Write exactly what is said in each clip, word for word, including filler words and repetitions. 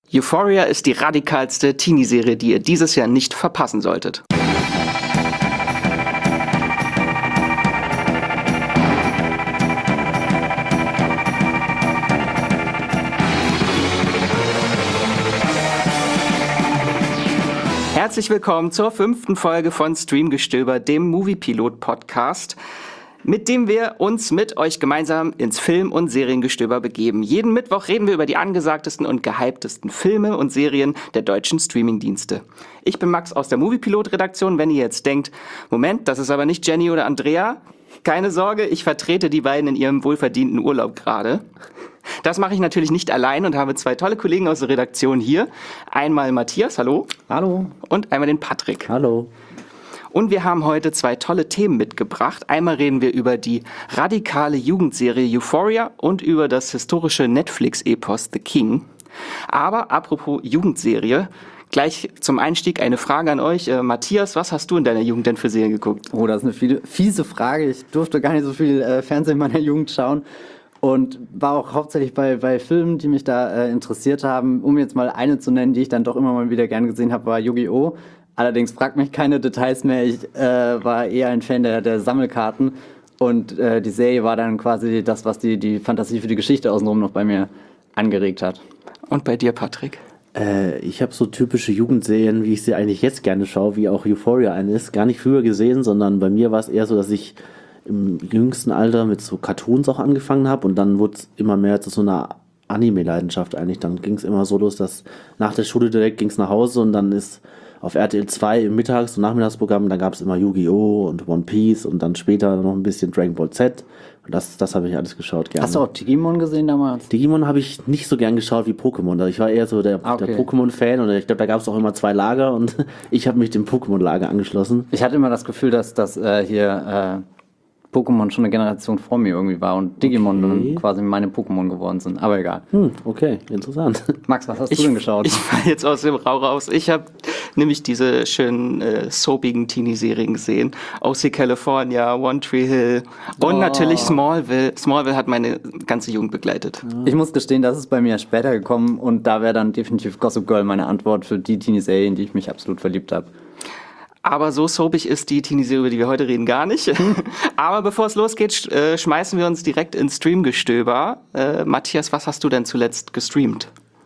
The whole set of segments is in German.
Euphoria ist die radikalste Teenie-Serie, die ihr dieses Jahr nicht verpassen solltet. Herzlich willkommen zur fünften Folge von Streamgestöber, dem Movie-Pilot-Podcast, mit dem wir uns mit euch gemeinsam ins Film- und Seriengestöber begeben. Jeden Mittwoch reden wir über die angesagtesten und gehyptesten Filme und Serien der deutschen Streamingdienste. Ich bin Max aus der Movie-Pilot-Redaktion. Wenn ihr jetzt denkt, Moment, das ist aber nicht Jenny oder Andrea, keine Sorge, ich vertrete die beiden in ihrem wohlverdienten Urlaub gerade. Das mache ich natürlich nicht allein und habe zwei tolle Kollegen aus der Redaktion hier. Einmal Matthias, hallo. Hallo. Und einmal den Patrick. Hallo. Und wir haben heute zwei tolle Themen mitgebracht. Einmal reden wir über die radikale Jugendserie Euphoria und über das historische Netflix-Epos The King. Aber apropos Jugendserie, gleich zum Einstieg eine Frage an euch. Äh, Matthias, was hast du in deiner Jugend denn für Serien geguckt? Oh, das ist eine viele, fiese Frage. Ich durfte gar nicht so viel äh, Fernsehen in meiner Jugend schauen und war auch hauptsächlich bei, bei Filmen, die mich da äh, interessiert haben. Um jetzt mal eine zu nennen, die ich dann doch immer mal wieder gerne gesehen habe, war Yu-Gi-Oh! Allerdings fragt mich keine Details mehr. Ich äh, war eher ein Fan der, der Sammelkarten und äh, die Serie war dann quasi das, was die, die Fantasie für die Geschichte außenrum noch bei mir angeregt hat. Und bei dir, Patrick? Äh, ich habe so typische Jugendserien, wie ich sie eigentlich jetzt gerne schaue, wie auch Euphoria eine ist, gar nicht früher gesehen, sondern bei mir war es eher so, dass ich im jüngsten Alter mit so Cartoons auch angefangen habe und dann wurde es immer mehr zu so einer Anime-Leidenschaft eigentlich. Dann ging es immer so los, dass nach der Schule direkt ging es nach Hause und dann ist auf R T L zwei im Mittags- und Nachmittagsprogramm, da gab es immer Yu-Gi-Oh! Und One Piece und dann später noch ein bisschen Dragon Ball Z. Und das, das habe ich alles geschaut gerne. Hast du auch Digimon gesehen damals? Digimon habe ich nicht so gern geschaut wie Pokémon. Also ich war eher so der, Ah, okay. der Pokémon-Fan und ich glaube, da gab es auch immer zwei Lager und ich habe mich dem Pokémon-Lager angeschlossen. Ich hatte immer das Gefühl, dass das äh, hier äh, Pokémon schon eine Generation vor mir irgendwie war und Digimon Okay. dann quasi meine Pokémon geworden sind. Aber egal. Hm, okay, interessant. Max, was hast Ich, du denn geschaut? ich fall jetzt aus dem Rauch raus. Ich habe nämlich diese schönen äh, soapigen Teenie-Serien gesehen. O C California, One Tree Hill und Oh. natürlich Smallville. Smallville hat meine ganze Jugend begleitet. Ich muss gestehen, das ist bei mir später gekommen und da wäre dann definitiv Gossip Girl meine Antwort für die Teenie-Serien, in die ich mich absolut verliebt habe. Aber so soapig ist die Teenie-Serie, über die wir heute reden, gar nicht. Aber bevor es losgeht, sch äh, schmeißen wir uns direkt ins Streamgestöber. Äh, Matthias, was hast du denn zuletzt gestreamt?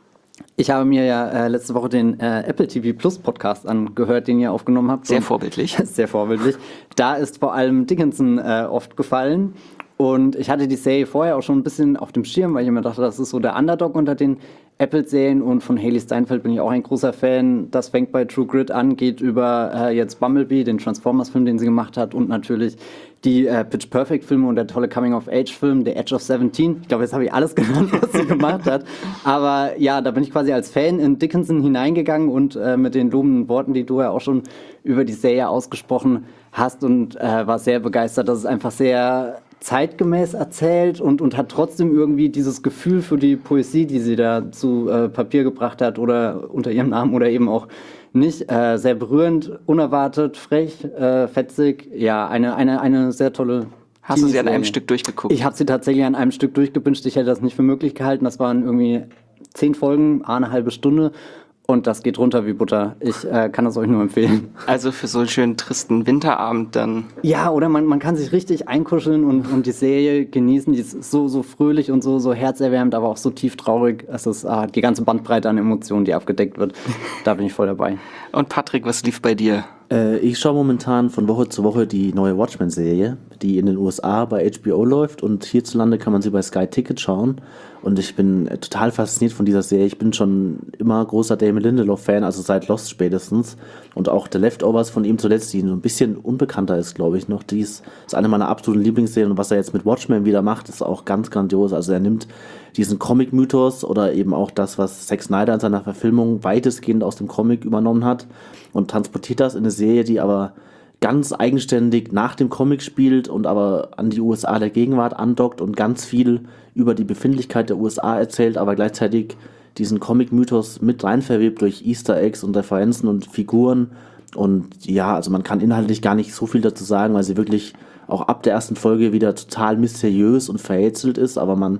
Ich habe mir ja äh, letzte Woche den äh, Apple T V Plus Podcast angehört, den ihr aufgenommen habt. Sehr Und- vorbildlich. Sehr vorbildlich. Da ist vor allem Dickinson äh, oft gefallen. Und ich hatte die Serie vorher auch schon ein bisschen auf dem Schirm, weil ich immer dachte, das ist so der Underdog unter den Apple-Serien. Und von Hailee Steinfeld bin ich auch ein großer Fan. Das fängt bei True Grit an, geht über äh, jetzt Bumblebee, den Transformers-Film, den sie gemacht hat. Und natürlich die äh, Pitch Perfect-Filme und der tolle Coming-of-Age-Film, The Edge of Seventeen. Ich glaube, jetzt habe ich alles genannt, was sie gemacht hat. Aber ja, da bin ich quasi als Fan in Dickinson hineingegangen und äh, mit den lobenden Worten, die du ja auch schon über die Serie ausgesprochen hast und äh, war sehr begeistert, dass es einfach sehr zeitgemäß erzählt und, und hat trotzdem irgendwie dieses Gefühl für die Poesie, die sie da zu äh, Papier gebracht hat oder unter ihrem Namen oder eben auch nicht. Äh, sehr berührend, unerwartet, frech, äh, fetzig. Ja, eine, eine, eine sehr tolle Hast du sie an einem Teenie-Serie. Stück durchgeguckt? Ich habe sie tatsächlich an einem Stück durchgebinged. Ich hätte das nicht für möglich gehalten. Das waren irgendwie zehn Folgen, eine halbe Stunde. Und das geht runter wie Butter. Ich äh, kann das euch nur empfehlen. Also für so einen schönen tristen Winterabend dann. Ja, oder man, man kann sich richtig einkuscheln und, und die Serie genießen. Die ist so, so fröhlich und so, so herzerwärmend, aber auch so tief traurig. Es ist ah, die ganze Bandbreite an Emotionen, die abgedeckt wird. Da bin ich voll dabei. Und Patrick, was lief bei dir? Äh, ich schaue momentan von Woche zu Woche die neue Watchmen-Serie, die in den U S A bei H B O läuft und hierzulande kann man sie bei Sky Ticket schauen. Und ich bin äh, total fasziniert von dieser Serie. Ich bin schon immer großer Damon Lindelof-Fan, also seit Lost spätestens. Und auch The Leftovers von ihm zuletzt, die so ein bisschen unbekannter ist, glaube ich noch. Die ist, ist eine meiner absoluten Lieblingsserien. Und was er jetzt mit Watchmen wieder macht, ist auch ganz grandios. Also er nimmt diesen Comic-Mythos oder eben auch das, was Zack Snyder in seiner Verfilmung weitestgehend aus dem Comic übernommen hat und transportiert das in eine Serie, die aber ganz eigenständig nach dem Comic spielt und aber an die U S A der Gegenwart andockt und ganz viel über die Befindlichkeit der U S A erzählt, aber gleichzeitig diesen Comic-Mythos mit rein verwebt durch Easter Eggs und Referenzen und Figuren. Und ja, also man kann inhaltlich gar nicht so viel dazu sagen, weil sie wirklich auch ab der ersten Folge wieder total mysteriös und verrätselt ist, aber man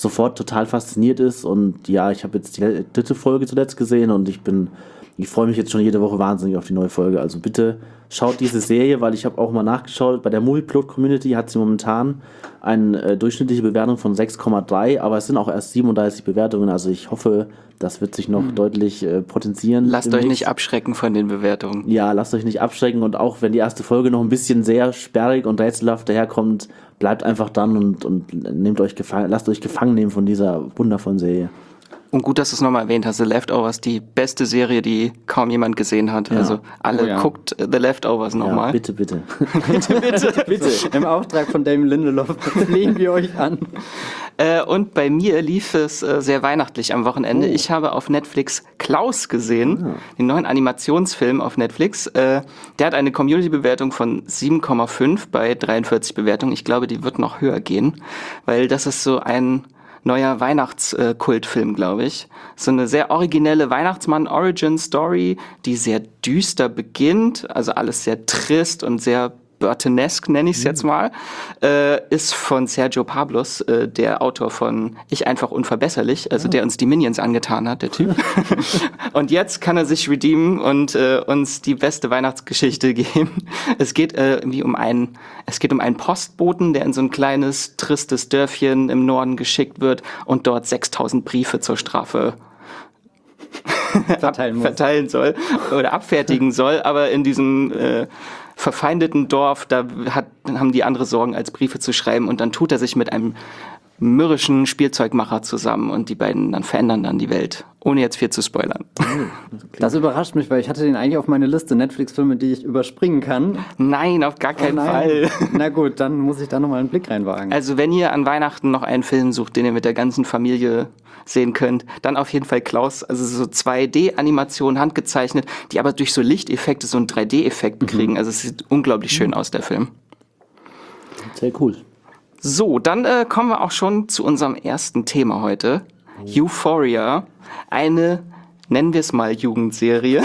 sofort total fasziniert ist. Und ja, ich habe jetzt die dritte Folge zuletzt gesehen und ich bin, ich freue mich jetzt schon jede Woche wahnsinnig auf die neue Folge. Also bitte schaut diese Serie, weil ich habe auch mal nachgeschaut, bei der Movieplot-Community hat sie momentan eine äh, durchschnittliche Bewertung von sechs Komma drei, aber es sind auch erst siebenunddreißig Bewertungen, also ich hoffe, das wird sich noch mhm. deutlich äh, potenzieren. Lasst demnächst. euch nicht abschrecken von den Bewertungen. Ja, lasst euch nicht abschrecken und auch wenn die erste Folge noch ein bisschen sehr sperrig und rätselhaft daherkommt, bleibt einfach dann und, und nehmt euch gefangen, lasst euch gefangen nehmen von dieser wundervollen Serie. Und gut, dass du es nochmal erwähnt hast, The Leftovers, die beste Serie, die kaum jemand gesehen hat. Ja. Also alle Oh ja. guckt The Leftovers nochmal. Ja, bitte, bitte. bitte, bitte. Bitte, im Auftrag von Damon Lindelof flehen wir euch an. Äh, und bei mir lief es äh, sehr weihnachtlich am Wochenende. Oh. Ich habe auf Netflix Klaus gesehen, Ah. den neuen Animationsfilm auf Netflix. Äh, der hat eine Community-Bewertung von sieben Komma fünf bei dreiundvierzig Bewertungen. Ich glaube, die wird noch höher gehen, weil das ist so ein neuer Weihnachtskultfilm, glaube ich. So eine sehr originelle Weihnachtsmann-Origin-Story, die sehr düster beginnt, also alles sehr trist und sehr Burtonesque, nenne ich es jetzt mal, äh, ist von Sergio Pablos, äh, der Autor von Ich einfach unverbesserlich, also der uns die Minions angetan hat, der Typ. Und jetzt kann er sich redeemen und äh, uns die beste Weihnachtsgeschichte geben. Es geht äh, irgendwie um einen, es geht um einen Postboten, der in so ein kleines, tristes Dörfchen im Norden geschickt wird und dort sechstausend Briefe zur Strafe Verteilen muss. verteilen soll oder abfertigen soll, aber in diesem äh, verfeindeten Dorf, da hat, haben die andere Sorgen, als Briefe zu schreiben und dann tut er sich mit einem mürrischen Spielzeugmacher zusammen und die beiden dann verändern dann die Welt, ohne jetzt viel zu spoilern. Das überrascht mich, weil ich hatte den eigentlich auf meine Liste Netflix-Filme, die ich überspringen kann. Nein, auf gar keinen Oh Fall. Na gut, dann muss ich da nochmal einen Blick reinwagen. Also wenn ihr an Weihnachten noch einen Film sucht, den ihr mit der ganzen Familie sehen könnt, dann auf jeden Fall Klaus. Also so zwei D-Animationen handgezeichnet, die aber durch so Lichteffekte so einen drei D-Effekt kriegen. Also es sieht unglaublich schön aus, der Film. Sehr cool. So, dann äh, kommen wir auch schon zu unserem ersten Thema heute. Euphoria, eine, nennen wir es mal, Jugendserie.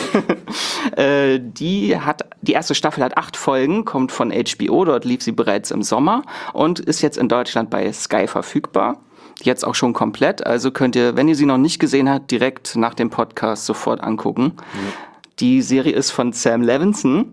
äh, die hat, die erste Staffel hat acht Folgen, kommt von H B O, dort lief sie bereits im Sommer und ist jetzt in Deutschland bei Sky verfügbar. Jetzt auch schon komplett, also könnt ihr, wenn ihr sie noch nicht gesehen habt, direkt nach dem Podcast sofort angucken. Ja. Die Serie ist von Sam Levinson.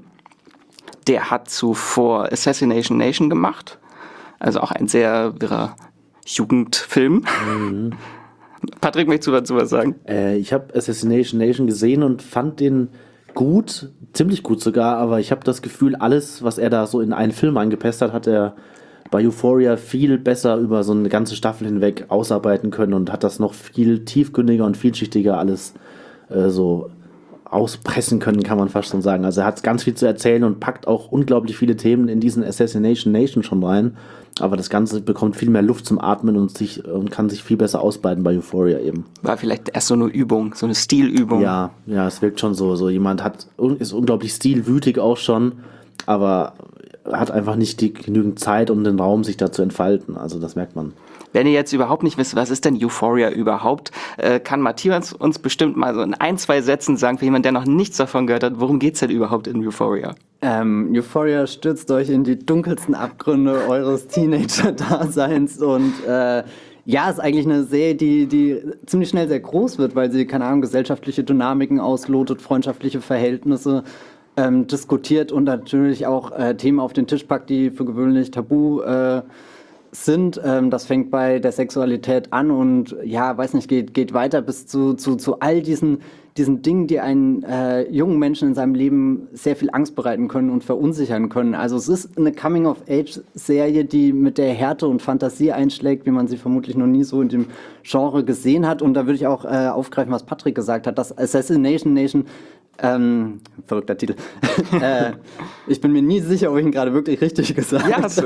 Der hat zuvor Assassination Nation gemacht. Also auch ein sehr wirrer Jugendfilm. Mhm. Patrick, möchtest du dazu was sagen? Äh, ich habe Assassination Nation gesehen und fand den gut, ziemlich gut sogar, aber ich habe das Gefühl, alles, was er da so in einen Film eingepasst hat, hat er bei Euphoria viel besser über so eine ganze Staffel hinweg ausarbeiten können und hat das noch viel tiefgründiger und vielschichtiger alles äh, so auspressen können, kann man fast schon sagen. Also er hat ganz viel zu erzählen und packt auch unglaublich viele Themen in diesen Assassination Nation schon rein, aber das Ganze bekommt viel mehr Luft zum Atmen und, sich, und kann sich viel besser ausbreiten bei Euphoria eben. War vielleicht erst so eine Übung, so eine Stilübung. Ja, ja, es wirkt schon so, so jemand hat, ist unglaublich stilwütig auch schon, aber hat einfach nicht die genügend Zeit und den Raum, sich da zu entfalten. Also das merkt man. Wenn ihr jetzt überhaupt nicht wisst, was ist denn Euphoria überhaupt, äh, kann Matthias uns bestimmt mal so in ein, zwei Sätzen sagen, für jemanden, der noch nichts davon gehört hat, worum geht's denn überhaupt in Euphoria? Ähm, Euphoria stürzt euch in die dunkelsten Abgründe eures Teenager-Daseins und äh, ja, ist eigentlich eine Serie, die, die ziemlich schnell sehr groß wird, weil sie, keine Ahnung, gesellschaftliche Dynamiken auslotet, freundschaftliche Verhältnisse ähm, diskutiert und natürlich auch äh, Themen auf den Tisch packt, die für gewöhnlich tabu äh, sind. Ähm, das fängt bei der Sexualität an und ja, weiß nicht, geht, geht weiter bis zu, zu, zu all diesen, diesen Dingen, die einen äh, jungen Menschen in seinem Leben sehr viel Angst bereiten können und verunsichern können. Also es ist eine Coming-of-Age-Serie, die mit der Härte und Fantasie einschlägt, wie man sie vermutlich noch nie so in dem Genre gesehen hat. Und da würde ich auch äh, aufgreifen, was Patrick gesagt hat, dass Assassination Nation Ähm, verrückter Titel. äh, ich bin mir nie sicher, ob ich ihn gerade wirklich richtig gesagt habe. Ja, hast du.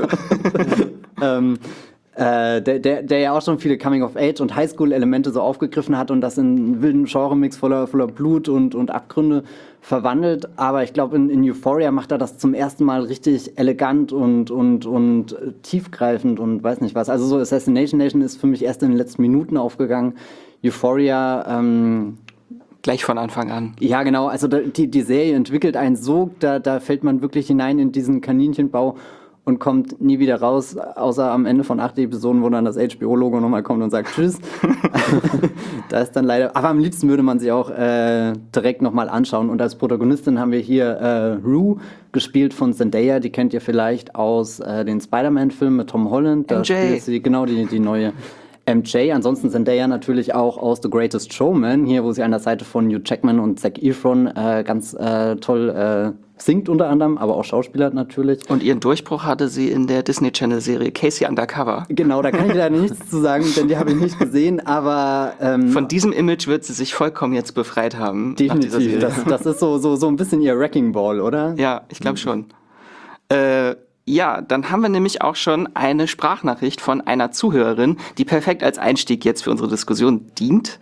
ähm, äh, der, der, der ja auch schon viele Coming-of-Age- und Highschool-Elemente so aufgegriffen hat und das in einen wilden Genre-Mix voller, voller Blut und, und Abgründe verwandelt. Aber ich glaube, in, in Euphoria macht er das zum ersten Mal richtig elegant und, und, und äh, tiefgreifend und weiß nicht was. Also so Assassination Nation ist für mich erst in den letzten Minuten aufgegangen. Euphoria ähm, Gleich von Anfang an. Ja, genau. Also da, die, die Serie entwickelt einen Sog, da, da fällt man wirklich hinein in diesen Kaninchenbau und kommt nie wieder raus, außer am Ende von acht Episoden, wo dann das H B O-Logo nochmal kommt und sagt Tschüss. Da ist dann leider, aber am liebsten würde man sie auch äh, direkt nochmal anschauen. Und als Protagonistin haben wir hier äh, Rue, gespielt von Zendaya, die kennt ihr vielleicht aus äh, den Spider-Man-Filmen mit Tom Holland. Da M J. spielt sie genau die, die neue M J. Ansonsten Zendaya natürlich auch aus The Greatest Showman, hier, wo sie an der Seite von Hugh Jackman und Zac Efron äh, ganz äh, toll äh, singt unter anderem, aber auch schauspielert natürlich. Und ihren Durchbruch hatte sie in der Disney Channel-Serie Casey Undercover. Genau, da kann ich leider nichts zu sagen, denn die habe ich nicht gesehen, aber... Ähm, Von diesem Image wird sie sich vollkommen jetzt befreit haben. definitiv, nach dieser Serie. das, das ist so, so, so ein bisschen ihr Wrecking Ball, oder? Ja, ich glaube schon. Äh, ja, dann haben wir nämlich auch schon eine Sprachnachricht von einer Zuhörerin, die perfekt als Einstieg jetzt für unsere Diskussion dient.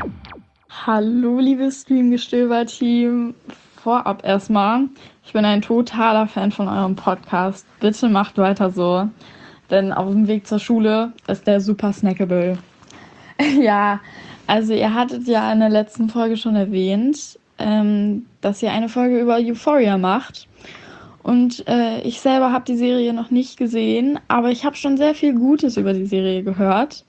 Hallo, liebes Streamgestöber-Team. Vorab erstmal, ich bin ein totaler Fan von eurem Podcast. Bitte macht weiter so, denn auf dem Weg zur Schule ist der super snackable. Ja, also ihr hattet ja in der letzten Folge schon erwähnt, ähm, dass ihr eine Folge über Euphoria macht. Und äh, ich selber habe die Serie noch nicht gesehen, aber ich habe schon sehr viel Gutes über die Serie gehört.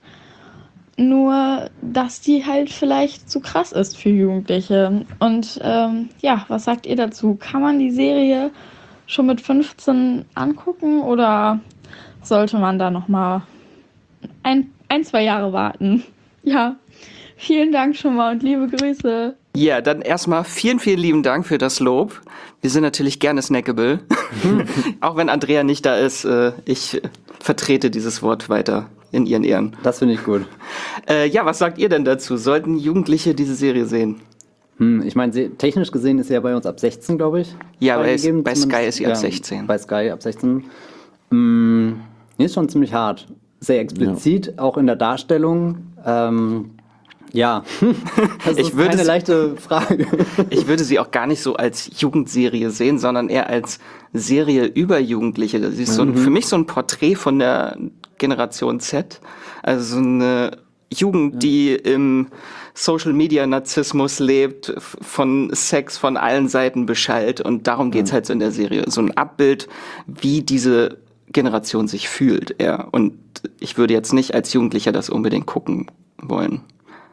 Nur, dass die halt vielleicht zu krass ist für Jugendliche. Und ähm, ja, was sagt ihr dazu? Kann man die Serie schon mit fünfzehn angucken oder sollte man da nochmal ein, ein, zwei Jahre warten? Ja, vielen Dank schon mal und liebe Grüße. Ja, dann erstmal vielen, vielen lieben Dank für das Lob. Wir sind natürlich gerne snackable. Auch wenn Andrea nicht da ist, äh, ich vertrete dieses Wort weiter in ihren Ehren. Das finde ich gut. Äh, ja, was sagt ihr denn dazu? Sollten Jugendliche diese Serie sehen? Hm, ich meine, se- technisch gesehen ist sie ja bei uns ab sechzehn, glaube ich. Ja, bei, freigegeben, bei Sky zumindest. ist sie ab Ja, sechzehn. Bei Sky ab sechzehn. Hm, die ist schon ziemlich hart. Sehr explizit, auch in der Darstellung. Ähm, ja, das Ich ist würde keine es- leichte Frage. Ich würde sie auch gar nicht so als Jugendserie sehen, sondern eher als Serie über Jugendliche. Sie ist so ein, für mich so ein Porträt von der Generation Z. Also so eine Jugend, die im Social-Media-Narzissmus lebt, f- von Sex von allen Seiten beschallt. Und darum geht's halt so in der Serie. So ein Abbild, wie diese Generation sich fühlt. Ja. Und ich würde jetzt nicht als Jugendlicher das unbedingt gucken wollen.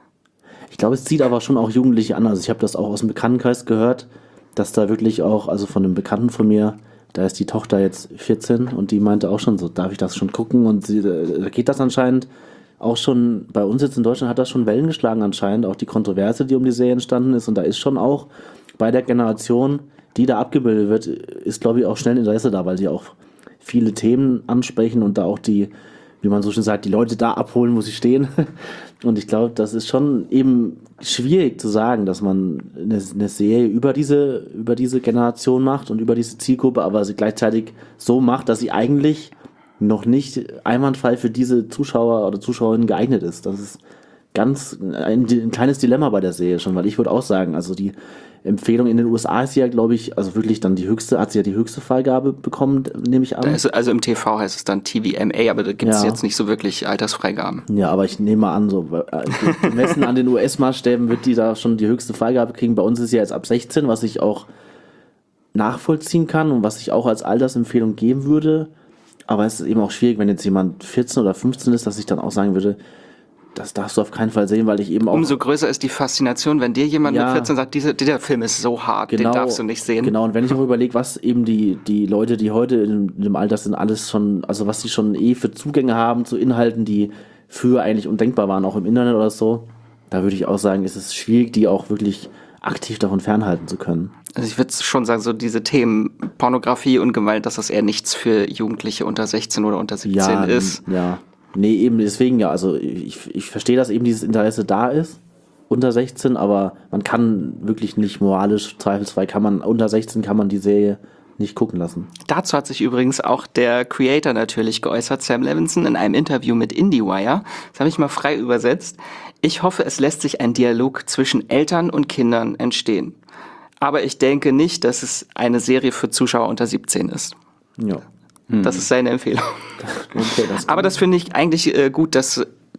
Ich glaube, es zieht aber schon auch Jugendliche an. Also ich habe das auch aus dem Bekanntenkreis gehört, dass da wirklich auch, also von einem Bekannten von mir, da ist die Tochter jetzt vierzehn und die meinte auch schon so, darf ich das schon gucken? Und sie, da geht das anscheinend auch schon, bei uns jetzt in Deutschland hat das schon Wellen geschlagen anscheinend, auch die Kontroverse, die um die Serie entstanden ist. Und da ist schon auch bei der Generation, die da abgebildet wird, ist, glaube ich, auch schnell Interesse da, weil sie auch viele Themen ansprechen und da auch die, wie man so schön sagt, die Leute da abholen, wo sie stehen. Und ich glaube, das ist schon eben schwierig zu sagen, dass man eine, eine Serie über diese, über diese Generation macht und über diese Zielgruppe, aber sie gleichzeitig so macht, dass sie eigentlich noch nicht einwandfrei für diese Zuschauer oder Zuschauerinnen geeignet ist. Das ist ganz ein, ein kleines Dilemma bei der Serie schon, weil ich würde auch sagen, also die Empfehlung in den U S A ist ja, glaube ich, also wirklich dann die höchste, hat sie ja die höchste Freigabe bekommen, nehme ich an. Da ist, also im T V heißt es dann T V M A, aber da gibt es Ja. jetzt nicht so wirklich Altersfreigaben. Ja, aber ich nehme mal an, so äh, gemessen an den U S-Maßstäben wird die da schon die höchste Freigabe kriegen. Bei uns ist sie jetzt ab sechzehn, was ich auch nachvollziehen kann und was ich auch als Altersempfehlung geben würde. Aber es ist eben auch schwierig, wenn jetzt jemand vierzehn oder fünfzehn ist, dass ich dann auch sagen würde, das darfst du auf keinen Fall sehen, weil ich eben auch... Umso größer ist die Faszination, wenn dir jemand Ja. mit vierzehn sagt, dieser, dieser Film ist so hart, den darfst du nicht sehen. Genau, und wenn ich auch überlege, was eben die, die Leute, die heute in, in dem Alter sind, alles schon, also was die schon eh für Zugänge haben zu Inhalten, die früher eigentlich undenkbar waren, auch im Internet oder so, da würde ich auch sagen, ist es schwierig, die auch wirklich aktiv davon fernhalten zu können. Also ich würde schon sagen, so diese Themen Pornografie und Gewalt, dass das eher nichts für Jugendliche unter sechzehn oder unter siebzehn Ja, ist. ja. Nee, eben deswegen ja. Also ich, ich verstehe, dass eben dieses Interesse da ist, unter sechzehn, aber man kann wirklich nicht moralisch, zweifelsfrei kann man, unter sechzehn kann man die Serie nicht gucken lassen. Dazu hat sich übrigens auch der Creator natürlich geäußert, Sam Levinson, in einem Interview mit IndieWire. Das habe ich mal frei übersetzt. Ich hoffe, es lässt sich ein Dialog zwischen Eltern und Kindern entstehen. Aber ich denke nicht, dass es eine Serie für Zuschauer unter siebzehn ist. Ja. Das ist seine Empfehlung. Okay, das Aber das finde ich eigentlich äh, gut, dass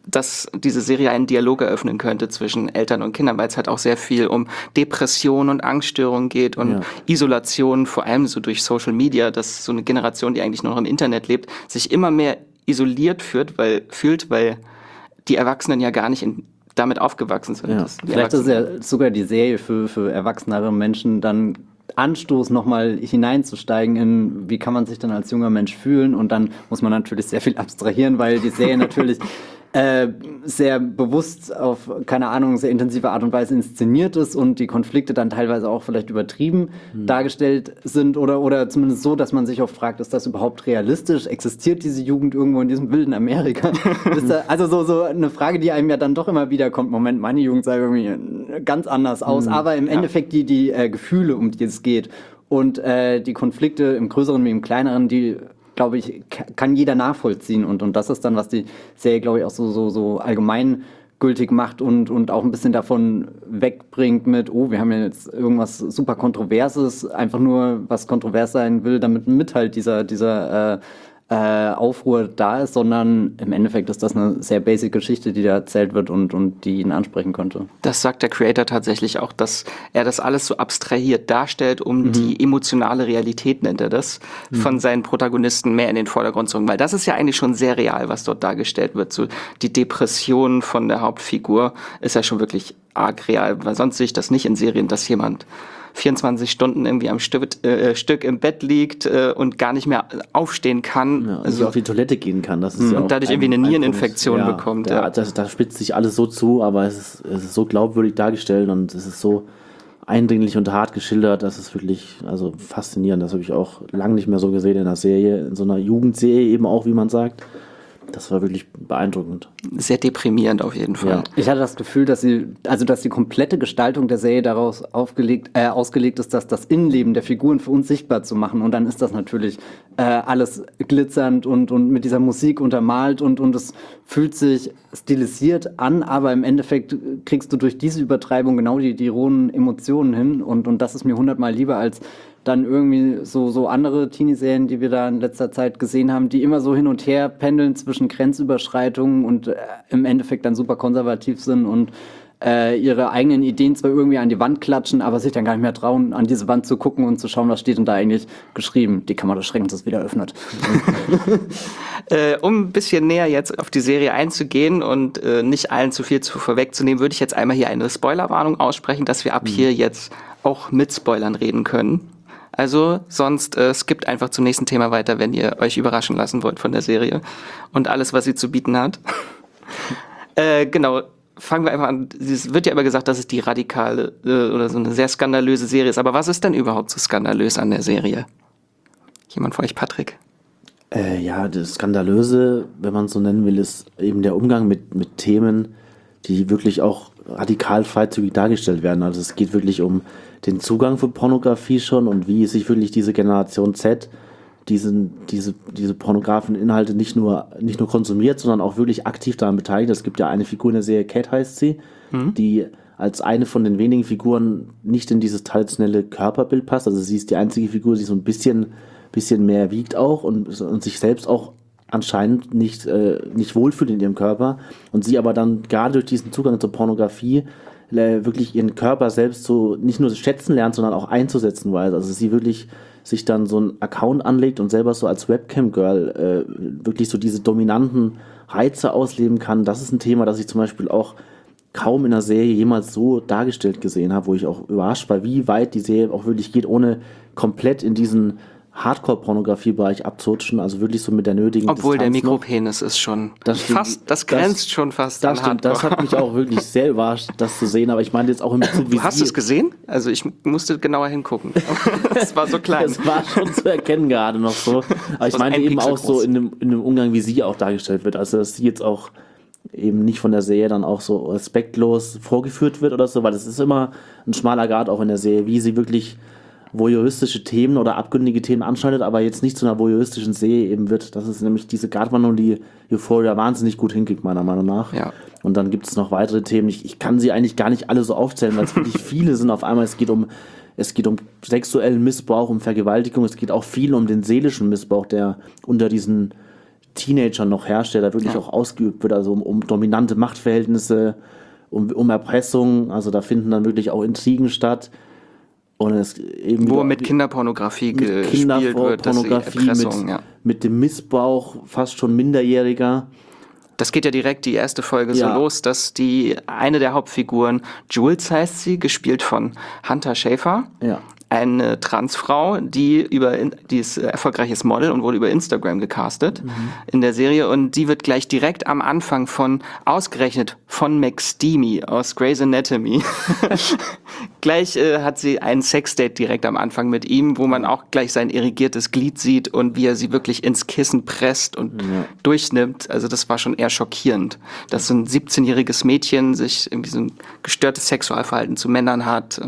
dass diese Serie einen Dialog eröffnen könnte zwischen Eltern und Kindern, weil es halt auch sehr viel um Depression und Angststörung geht und ja. Isolation, vor allem so durch Social Media, dass so eine Generation, die eigentlich nur noch im Internet lebt, sich immer mehr isoliert fühlt, weil, fühlt, weil die Erwachsenen ja gar nicht in, damit aufgewachsen sind. Ja. Vielleicht ist ja sogar die Serie für, für erwachsenere Menschen dann Anstoß, nochmal hineinzusteigen in, wie kann man sich dann als junger Mensch fühlen, und dann muss man natürlich sehr viel abstrahieren, weil die Serie natürlich äh, sehr bewusst auf, keine Ahnung, sehr intensive Art und Weise inszeniert ist und die Konflikte dann teilweise auch vielleicht übertrieben hm. dargestellt sind oder, oder zumindest so, dass man sich oft fragt, ist das überhaupt realistisch? Existiert diese Jugend irgendwo in diesem wilden Amerika? Ist da, also so, so eine Frage, die einem ja dann doch immer wieder kommt, Moment, meine Jugend sah irgendwie ganz anders aus, hm. aber im ja. Endeffekt die, die äh, Gefühle, um die es geht und äh, die Konflikte im Größeren wie im Kleineren, die glaube ich, kann jeder nachvollziehen. Und, und das ist dann, was die Serie, glaube ich, auch so, so, so allgemeingültig macht und, und auch ein bisschen davon wegbringt mit, oh, wir haben ja jetzt irgendwas super Kontroverses, einfach nur, was kontrovers sein will, damit mit halt dieser, dieser äh, äh, Aufruhr da ist, sondern im Endeffekt ist das eine sehr basic Geschichte, die da erzählt wird und, und die ihn ansprechen könnte. Das sagt der Creator tatsächlich auch, dass er das alles so abstrahiert darstellt, um mhm. die emotionale Realität, nennt er das, mhm. von seinen Protagonisten mehr in den Vordergrund zu bringen. Weil das ist ja eigentlich schon sehr real, was dort dargestellt wird. So die Depression von der Hauptfigur ist ja schon wirklich arg real, weil sonst sehe ich das nicht in Serien, dass jemand vierundzwanzig Stunden irgendwie am Stück, äh, Stück im Bett liegt äh, und gar nicht mehr aufstehen kann. Ja, also auf die Toilette gehen kann. Das ist ja und auch dadurch ein, irgendwie eine Niereninfektion ja, bekommt. Ja, ja. das, da spitzt sich alles so zu, aber es ist, es ist so glaubwürdig dargestellt und es ist so eindringlich und hart geschildert, das ist wirklich also faszinierend. Das habe ich auch lange nicht mehr so gesehen in einer Serie, in so einer Jugendserie eben auch, wie man sagt. Das war wirklich beeindruckend. Sehr deprimierend auf jeden Fall. Ja. Ich hatte das Gefühl, dass sie, also dass die komplette Gestaltung der Serie daraus aufgelegt, äh, ausgelegt ist, dass das Innenleben der Figuren für uns sichtbar zu machen. Und dann ist das natürlich äh, alles glitzernd und, und mit dieser Musik untermalt und, und es fühlt sich stilisiert an, aber im Endeffekt kriegst du durch diese Übertreibung genau die, die rohen Emotionen hin. Und, und das ist mir hundertmal lieber als dann irgendwie so, so andere Teenie-Serien, die wir da in letzter Zeit gesehen haben, die immer so hin und her pendeln zwischen Grenzüberschreitungen und äh, im Endeffekt dann super konservativ sind und äh, ihre eigenen Ideen zwar irgendwie an die Wand klatschen, aber sich dann gar nicht mehr trauen, an diese Wand zu gucken und zu schauen, was steht denn da eigentlich geschrieben. Die Kammer des Schreckens ist wieder öffnet. äh, um ein bisschen näher jetzt auf die Serie einzugehen und äh, nicht allen zu viel zu vorwegzunehmen, würde ich jetzt einmal hier eine Spoilerwarnung aussprechen, dass wir ab mhm. hier jetzt auch mit Spoilern reden können. Also sonst äh, skippt einfach zum nächsten Thema weiter, wenn ihr euch überraschen lassen wollt von der Serie und alles, was sie zu bieten hat. äh, genau, fangen wir einfach an. Es wird ja immer gesagt, dass es die radikale äh, oder so eine sehr skandalöse Serie ist. Aber was ist denn überhaupt so skandalös an der Serie? Jemand von euch, Patrick? Äh, ja, das Skandalöse, wenn man es so nennen will, ist eben der Umgang mit, mit Themen, die wirklich auch radikal freizügig dargestellt werden. Also es geht wirklich um den Zugang für Pornografie schon und wie sich wirklich diese Generation Z diesen, diese, diese pornografischen Inhalte nicht nur, nicht nur konsumiert, sondern auch wirklich aktiv daran beteiligt. Es gibt ja eine Figur in der Serie, Cat heißt sie, mhm. die als eine von den wenigen Figuren nicht in dieses traditionelle Körperbild passt. Also sie ist die einzige Figur, die so ein bisschen, bisschen mehr wiegt auch und, und sich selbst auch anscheinend nicht, äh, nicht wohlfühlt in ihrem Körper und sie aber dann gerade durch diesen Zugang zur Pornografie äh, wirklich ihren Körper selbst so nicht nur schätzen lernt, sondern auch einzusetzen weiß. Also sie wirklich sich dann so einen Account anlegt und selber so als Webcam-Girl äh, wirklich so diese dominanten Reize ausleben kann. Das ist ein Thema, das ich zum Beispiel auch kaum in einer Serie jemals so dargestellt gesehen habe, wo ich auch überrascht war, wie weit die Serie auch wirklich geht, ohne komplett in diesen Hardcore-Pornografie-Bereich abzurutschen, also wirklich so mit der nötigen Obwohl Distanz der Mikropenis noch. Ist schon das stimmt, fast, das grenzt das, schon fast das an stimmt, das hat mich auch wirklich sehr überrascht, das zu sehen, aber ich meine jetzt auch im Bezug, wie Hast du es gesehen? Also ich musste genauer hingucken. Es war so klein. Es war schon zu erkennen gerade noch so, aber ich meine eben auch so in dem, in dem Umgang, wie sie auch dargestellt wird, also dass sie jetzt auch eben nicht von der Serie dann auch so respektlos vorgeführt wird oder so, weil das ist immer ein schmaler Grad auch in der Serie, wie sie wirklich voyeuristische Themen oder abgründige Themen anschneidet, aber jetzt nicht zu einer voyeuristischen Serie eben wird. Das ist nämlich diese Gratwanderung, die Euphoria wahnsinnig gut hinkriegt, meiner Meinung nach. Ja. Und dann gibt es noch weitere Themen. Ich, ich kann sie eigentlich gar nicht alle so aufzählen, weil es wirklich viele sind auf einmal. Es geht um, es geht um sexuellen Missbrauch, um Vergewaltigung. Es geht auch viel um den seelischen Missbrauch, der unter diesen Teenager noch herrscht, der da wirklich Ja. auch ausgeübt wird, also um, um dominante Machtverhältnisse, um, um Erpressung, also da finden dann wirklich auch Intrigen statt. Und es eben Wo wieder- mit Kinderpornografie mit gespielt wird, dass die Kinderpornografie, Erpressung, mit, ja. mit dem Missbrauch fast schon Minderjähriger. Das geht ja direkt die erste Folge Ja. so los, dass die eine der Hauptfiguren, Jules heißt sie, gespielt von Hunter Schafer, Ja. eine Transfrau, die über die ist erfolgreiches Model und wurde über Instagram gecastet in der Serie, und die wird gleich direkt am Anfang von ausgerechnet von McSteamy aus Grey's Anatomy gleich äh, hat sie ein Sexdate direkt am Anfang mit ihm, wo man auch gleich sein irrigiertes Glied sieht und wie er sie wirklich ins Kissen presst und durchnimmt. Also das war schon eher schockierend, dass so ein siebzehnjähriges Mädchen sich irgendwie so ein gestörtes Sexualverhalten zu Männern hat.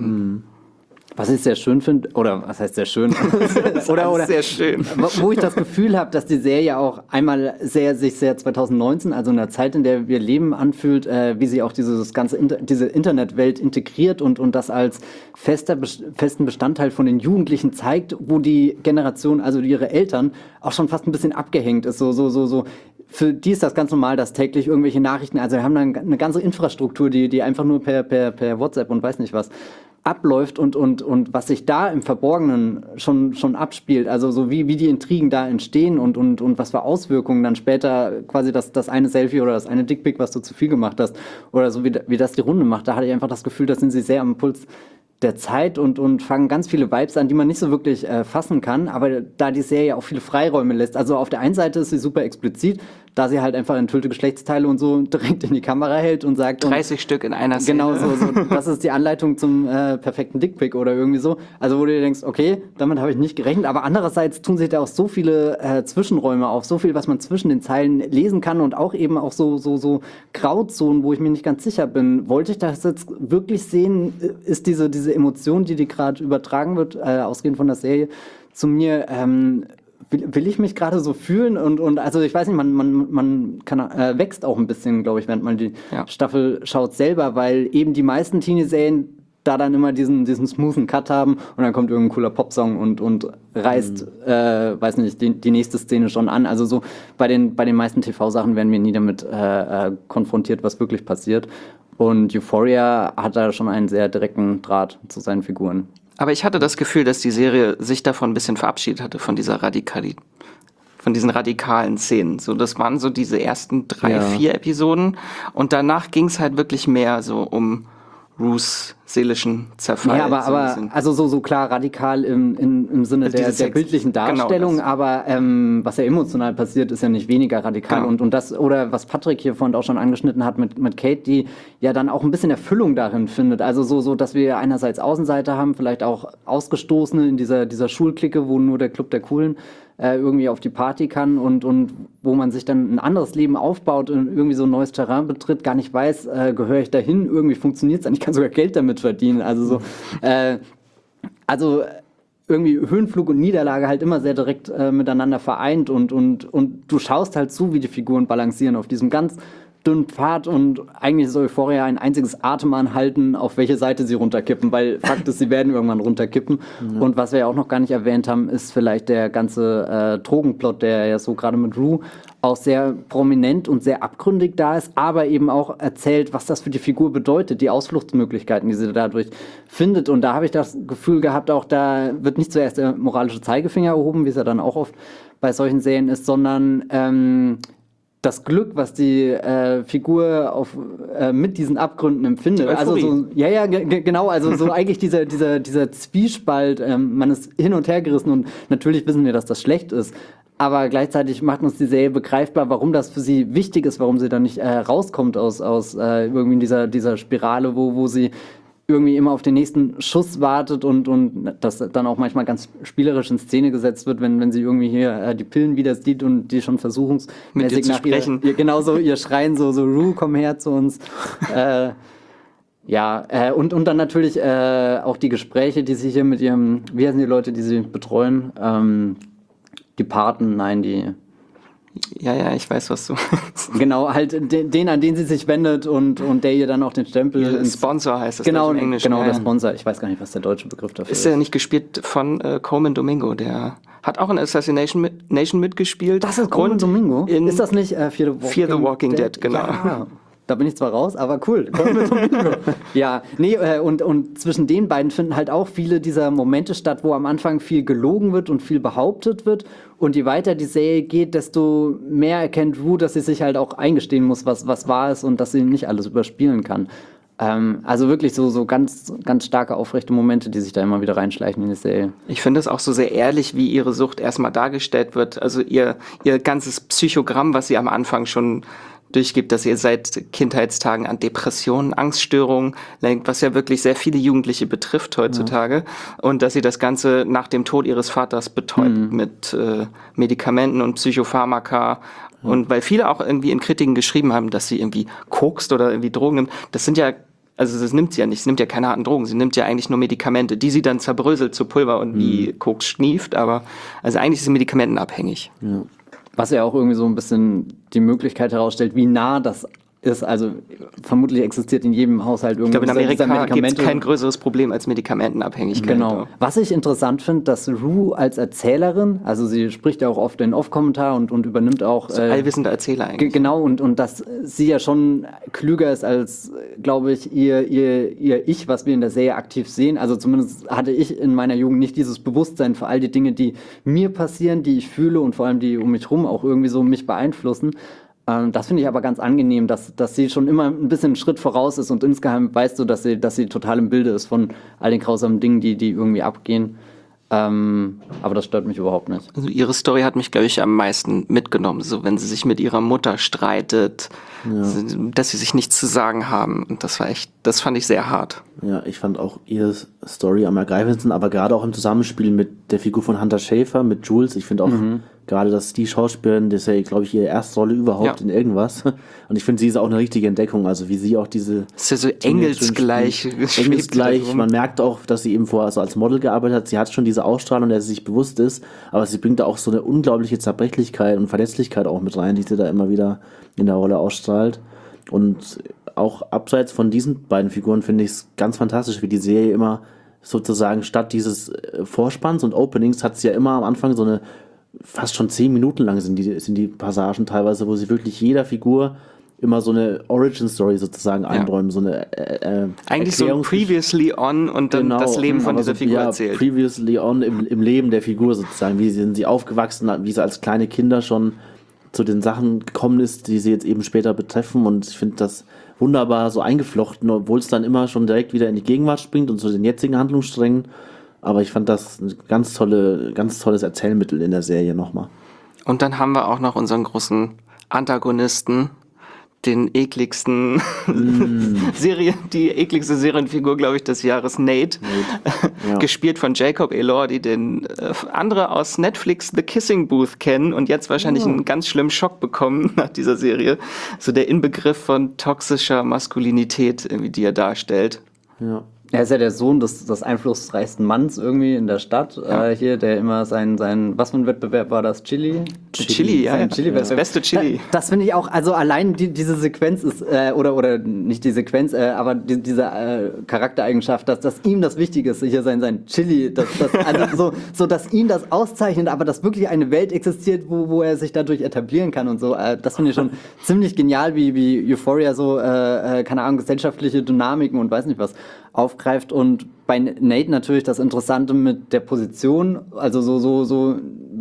Was ich sehr schön finde, oder was heißt sehr schön? oder, oder, Sehr schön. wo- Wo ich das Gefühl habe, dass die Serie auch einmal sehr, sich sehr zwanzig neunzehn, also in der Zeit, in der wir leben, anfühlt, äh, wie sie auch dieses ganze Inter diese Internetwelt integriert und, und das als fester, bes- festen Bestandteil von den Jugendlichen zeigt, wo die Generation, also ihre Eltern, auch schon fast ein bisschen abgehängt ist. So, so, so, so. Für die ist das ganz normal, dass täglich irgendwelche Nachrichten, also wir haben dann eine ganze Infrastruktur, die, die einfach nur per, per, per WhatsApp und weiß nicht was abläuft und, und, und was sich da im Verborgenen schon, schon abspielt, also so wie, wie die Intrigen da entstehen und, und, und was für Auswirkungen dann später quasi das, das eine Selfie oder das eine Dickpic, was du zu viel gemacht hast, oder so wie, wie das die Runde macht, da hatte ich einfach das Gefühl, da sind sie sehr am Puls der Zeit und, und fangen ganz viele Vibes an, die man nicht so wirklich äh, fassen kann, aber da die Serie auch viele Freiräume lässt. Also auf der einen Seite ist sie super explizit, da sie halt einfach enthüllte Geschlechtsteile und so direkt in die Kamera hält und sagt... und dreißig Stück in einer Szene. Genau, so, so. Das ist die Anleitung zum äh, perfekten Dickpick oder irgendwie so. Also wo du dir denkst, okay, damit habe ich nicht gerechnet. Aber andererseits tun sich da auch so viele äh, Zwischenräume auf, so viel, was man zwischen den Zeilen lesen kann und auch eben auch so, so, so Grauzonen, wo ich mir nicht ganz sicher bin. Wollte ich das jetzt wirklich sehen? Ist diese, diese Emotion, die die gerade übertragen wird, äh, ausgehend von der Serie, zu mir... Ähm, Will, will ich mich gerade so fühlen? Und, und also ich weiß nicht, man, man, man kann, äh, wächst auch ein bisschen, glaube ich, während man die Ja. Staffel schaut selber, weil eben die meisten Teenie-Serien da dann immer diesen, diesen smoothen Cut haben und dann kommt irgendein cooler Popsong und, und reißt, äh, weiß nicht, die, die nächste Szene schon an. Also so bei den, bei den meisten T V-Sachen werden wir nie damit äh, äh, konfrontiert, was wirklich passiert. Und Euphoria hat da schon einen sehr direkten Draht zu seinen Figuren. Aber ich hatte das Gefühl, dass die Serie sich davon ein bisschen verabschiedet hatte, von dieser Radikalität, von diesen radikalen Szenen. So, das waren so diese ersten drei, Ja. vier Episoden. Und danach ging es halt wirklich mehr so um Ruths seelischen Zerfall. Ja, aber, so ein aber bisschen. also so, so klar radikal im, im, im Sinne Also der, diese der Sex- bildlichen genau Darstellung, das. aber ähm, was ja emotional passiert, ist ja nicht weniger radikal. Genau. Und, und das, oder was Patrick hier vorhin auch schon angeschnitten hat mit, mit Kate, die ja dann auch ein bisschen Erfüllung darin findet. Also so, so, dass wir einerseits Außenseiter haben, vielleicht auch Ausgestoßene in dieser, dieser Schulklicke, wo nur der Club der Coolen äh, irgendwie auf die Party kann und, und wo man sich dann ein anderes Leben aufbaut und irgendwie so ein neues Terrain betritt, gar nicht weiß, äh, gehöre ich dahin, irgendwie funktioniert es dann, ich kann sogar Geld damit verdienen. Also so, äh, also irgendwie Höhenflug und Niederlage halt immer sehr direkt äh, miteinander vereint und, und, und du schaust halt zu, wie die Figuren balancieren auf diesem ganz dünnen Pfad und eigentlich ist Euphoria ein einziges Atemanhalten, auf welche Seite sie runterkippen, weil Fakt ist, sie werden irgendwann runterkippen. Ja. Und was wir ja auch noch gar nicht erwähnt haben, ist vielleicht der ganze äh, Drogenplot, der ja so gerade mit Rue auch sehr prominent und sehr abgründig da ist, aber eben auch erzählt, was das für die Figur bedeutet, die Ausfluchtsmöglichkeiten, die sie dadurch findet. Und da habe ich das Gefühl gehabt, auch da wird nicht zuerst der moralische Zeigefinger erhoben, wie es ja dann auch oft bei solchen Serien ist, sondern ähm, das Glück, was die äh, Figur auf, äh, mit diesen Abgründen empfindet. Also so, ja, ja, g- genau, also so eigentlich dieser, dieser, dieser Zwiespalt, ähm, man ist hin und her gerissen und natürlich wissen wir, dass das schlecht ist. Aber gleichzeitig macht uns die Serie begreifbar, warum das für sie wichtig ist, warum sie dann nicht äh, rauskommt aus, aus äh, irgendwie dieser, dieser Spirale, wo, wo sie irgendwie immer auf den nächsten Schuss wartet und, und das dann auch manchmal ganz spielerisch in Szene gesetzt wird, wenn, wenn sie irgendwie hier äh, die Pillen wieder sieht und die schon versuchungsmäßig nach ihr, ihr genauso ihr Schreien so, so Rue, komm her zu uns. äh, ja, äh, und, und dann natürlich äh, auch die Gespräche, die sie hier mit ihrem, wie heißen die Leute, die sie betreuen? Ähm, die Paten, nein, die... Ja, ja, ich weiß, was du meinst. Genau, halt den, den, an den sie sich wendet und, und der ihr dann auch den Stempel... Ins Sponsor heißt das genau, im Englischen. Genau, ja. der Sponsor. Ich weiß gar nicht, was der deutsche Begriff dafür ist. Ist ja nicht gespielt von äh, Coleman Domingo, der hat auch in Assassination mit, Nation mitgespielt. Das ist Colman Und Domingo. in Ist das nicht äh, Fear the Walking, Fear the Walking Dead, genau. Ja. Da bin ich zwar raus, aber cool. Colman Domingo. Ja, nee, äh, und, und zwischen den beiden finden halt auch viele dieser Momente statt, wo am Anfang viel gelogen wird und viel behauptet wird. Und je weiter die Serie geht, desto mehr erkennt Rue, dass sie sich halt auch eingestehen muss, was, was wahr ist und dass sie nicht alles überspielen kann. Ähm, also wirklich so, so ganz, ganz starke, aufrechte Momente, die sich da immer wieder reinschleichen in die Serie. Ich finde es auch so sehr ehrlich, wie ihre Sucht erstmal dargestellt wird. Also ihr, ihr ganzes Psychogramm, was sie am Anfang schon durchgibt, dass ihr seit Kindheitstagen an Depressionen, Angststörungen lenkt, was ja wirklich sehr viele Jugendliche betrifft heutzutage. Ja. Und dass sie das Ganze nach dem Tod ihres Vaters betäubt mhm. mit äh, Medikamenten und Psychopharmaka. Ja. Und weil viele auch irgendwie in Kritiken geschrieben haben, dass sie irgendwie kokst oder irgendwie Drogen nimmt. Das sind ja, also das nimmt sie ja nicht, sie nimmt ja keine harten Drogen, sie nimmt ja eigentlich nur Medikamente, die sie dann zerbröselt zu Pulver und mhm. wie Koks schnieft. Aber also eigentlich ist sie medikamentenabhängig. Ja. Was ja auch irgendwie so ein bisschen die Möglichkeit herausstellt, wie nah das ist. Also vermutlich existiert in jedem Haushalt irgendwie. Ich glaube, in Amerika gibt es kein größeres Problem als Medikamentenabhängigkeit. Genau. Was ich interessant finde, dass Rue als Erzählerin, also sie spricht ja auch oft den Off-Kommentar und, und übernimmt auch... So äh, allwissender Erzähler eigentlich. Genau, und, und dass sie ja schon klüger ist als, glaube ich, ihr, ihr, ihr Ich, was wir in der Serie aktiv sehen. Also zumindest hatte ich in meiner Jugend nicht dieses Bewusstsein für all die Dinge, die mir passieren, die ich fühle und vor allem die um mich rum auch irgendwie so mich beeinflussen. Das finde ich aber ganz angenehm, dass, dass sie schon immer ein bisschen einen Schritt voraus ist und insgeheim weißt du, dass sie, dass sie total im Bilde ist von all den grausamen Dingen, die, die irgendwie abgehen. Ähm, aber das stört mich überhaupt nicht. Also ihre Story hat mich, glaube ich, am meisten mitgenommen. So, wenn sie sich mit ihrer Mutter streitet, ja. dass sie sich nichts zu sagen haben. Und das war echt, das fand ich sehr hart. Ja, ich fand auch ihre Story am ergreifendsten, aber gerade auch im Zusammenspiel mit der Figur von Hunter Schafer, mit Jules. Ich finde auch mhm. gerade, dass die Schauspielerin, das ist ja, glaube ich, ihre erste Rolle überhaupt ja. in irgendwas. Und ich finde, sie ist auch eine richtige Entdeckung. Also wie sie auch diese... Das ist ja so engelsgleich. Engelsgleich. Man merkt auch, dass sie eben vorher so als Model gearbeitet hat. Sie hat schon diese Ausstrahlung, der sie sich bewusst ist. Aber sie bringt da auch so eine unglaubliche Zerbrechlichkeit und Verletzlichkeit auch mit rein, die sie da immer wieder in der Rolle ausstrahlt. Und auch abseits von diesen beiden Figuren finde ich es ganz fantastisch, wie die Serie immer sozusagen statt dieses Vorspanns und Openings hat sie ja immer am Anfang so eine fast schon zehn Minuten lang sind die, sind die Passagen teilweise, wo sie wirklich jeder Figur immer so eine Origin-Story sozusagen ja. einräumen, so eine äh, eigentlich so ein Previously On und dann genau, das Leben von dieser so, Figur ja, erzählt. Previously On im, im Leben der Figur sozusagen, wie sind sie aufgewachsen, wie sie als kleine Kinder schon zu den Sachen gekommen ist, die sie jetzt eben später betreffen und ich finde das wunderbar so eingeflochten, obwohl es dann immer schon direkt wieder in die Gegenwart springt und zu den jetzigen Handlungssträngen. Aber ich fand das ein ganz, tolle, ganz tolles Erzählmittel in der Serie nochmal. Und dann haben wir auch noch unseren großen Antagonisten, den ekligsten mm. Serie, die ekligste Serienfigur, glaube ich, des Jahres, Nate. Nate. Ja. Gespielt von Jacob Elordi, den äh, andere aus Netflix The Kissing Booth kennen und jetzt wahrscheinlich oh. einen ganz schlimmen Schock bekommen nach dieser Serie. So der Inbegriff von toxischer Maskulinität, irgendwie, die er darstellt. Ja. Er ist ja der Sohn des, des einflussreichsten Manns irgendwie in der Stadt. Ja. Äh, hier, der immer sein, sein, was für ein Wettbewerb war das? Chili? Chili, Chili ja. Chili das beste Chili. Da, das finde ich auch, also allein die, diese Sequenz ist, äh, oder, oder nicht die Sequenz, äh, aber die, diese äh, Charaktereigenschaft, dass, dass ihm das Wichtige ist, hier sein, sein Chili, das, das, also so, so, dass ihn das auszeichnet, aber dass wirklich eine Welt existiert, wo, wo er sich dadurch etablieren kann und so. Äh, das finde ich schon ziemlich genial, wie, wie Euphoria so, äh, keine Ahnung, gesellschaftliche Dynamiken und weiß nicht was aufgreift und bei Nate natürlich das Interessante mit der Position, also so, so, so,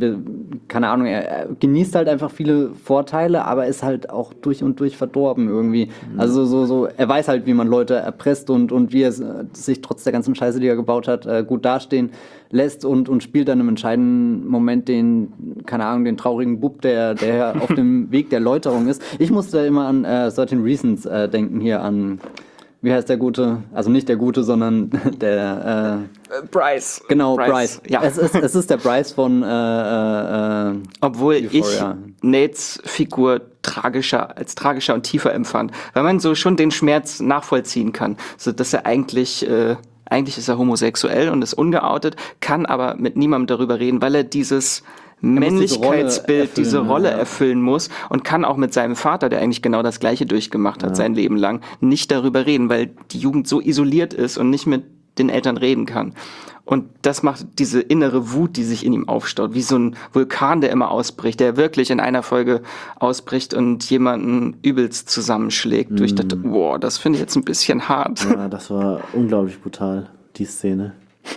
keine Ahnung, er, er genießt halt einfach viele Vorteile, aber ist halt auch durch und durch verdorben irgendwie. Mhm. Also so, so, er weiß halt, wie man Leute erpresst und, und wie er sich trotz der ganzen Scheiße, die er gebaut hat, gut dastehen lässt und, und spielt dann im entscheidenden Moment den, keine Ahnung, den traurigen Bub, der, der auf dem Weg der Läuterung ist. Ich musste immer an äh, thirteen Reasons äh, denken, hier an wie heißt der Gute? Also nicht der Gute, sondern der... Äh, Bryce. Genau, Bryce. Bryce. Ja. Es, ist, es ist der Bryce von äh, äh, Obwohl Euphoria. Ich Nates Figur tragischer, als tragischer und tiefer empfand. Weil man so schon den Schmerz nachvollziehen kann. So dass er eigentlich... Äh, eigentlich ist er homosexuell und ist ungeoutet, kann aber mit niemandem darüber reden, weil er dieses... Männlichkeitsbild, diese Rolle, erfüllen, diese Rolle ja. erfüllen muss und kann auch mit seinem Vater, der eigentlich genau das Gleiche durchgemacht hat, ja. sein Leben lang, nicht darüber reden, weil die Jugend so isoliert ist und nicht mit mit den Eltern reden kann. Und das macht diese innere Wut, die sich in ihm aufstaut, wie so ein Vulkan, der immer ausbricht, der wirklich in einer Folge ausbricht und jemanden übelst zusammenschlägt. Mm. Durch das, boah, das finde ich jetzt ein bisschen hart. Ja, das war unglaublich brutal, die Szene.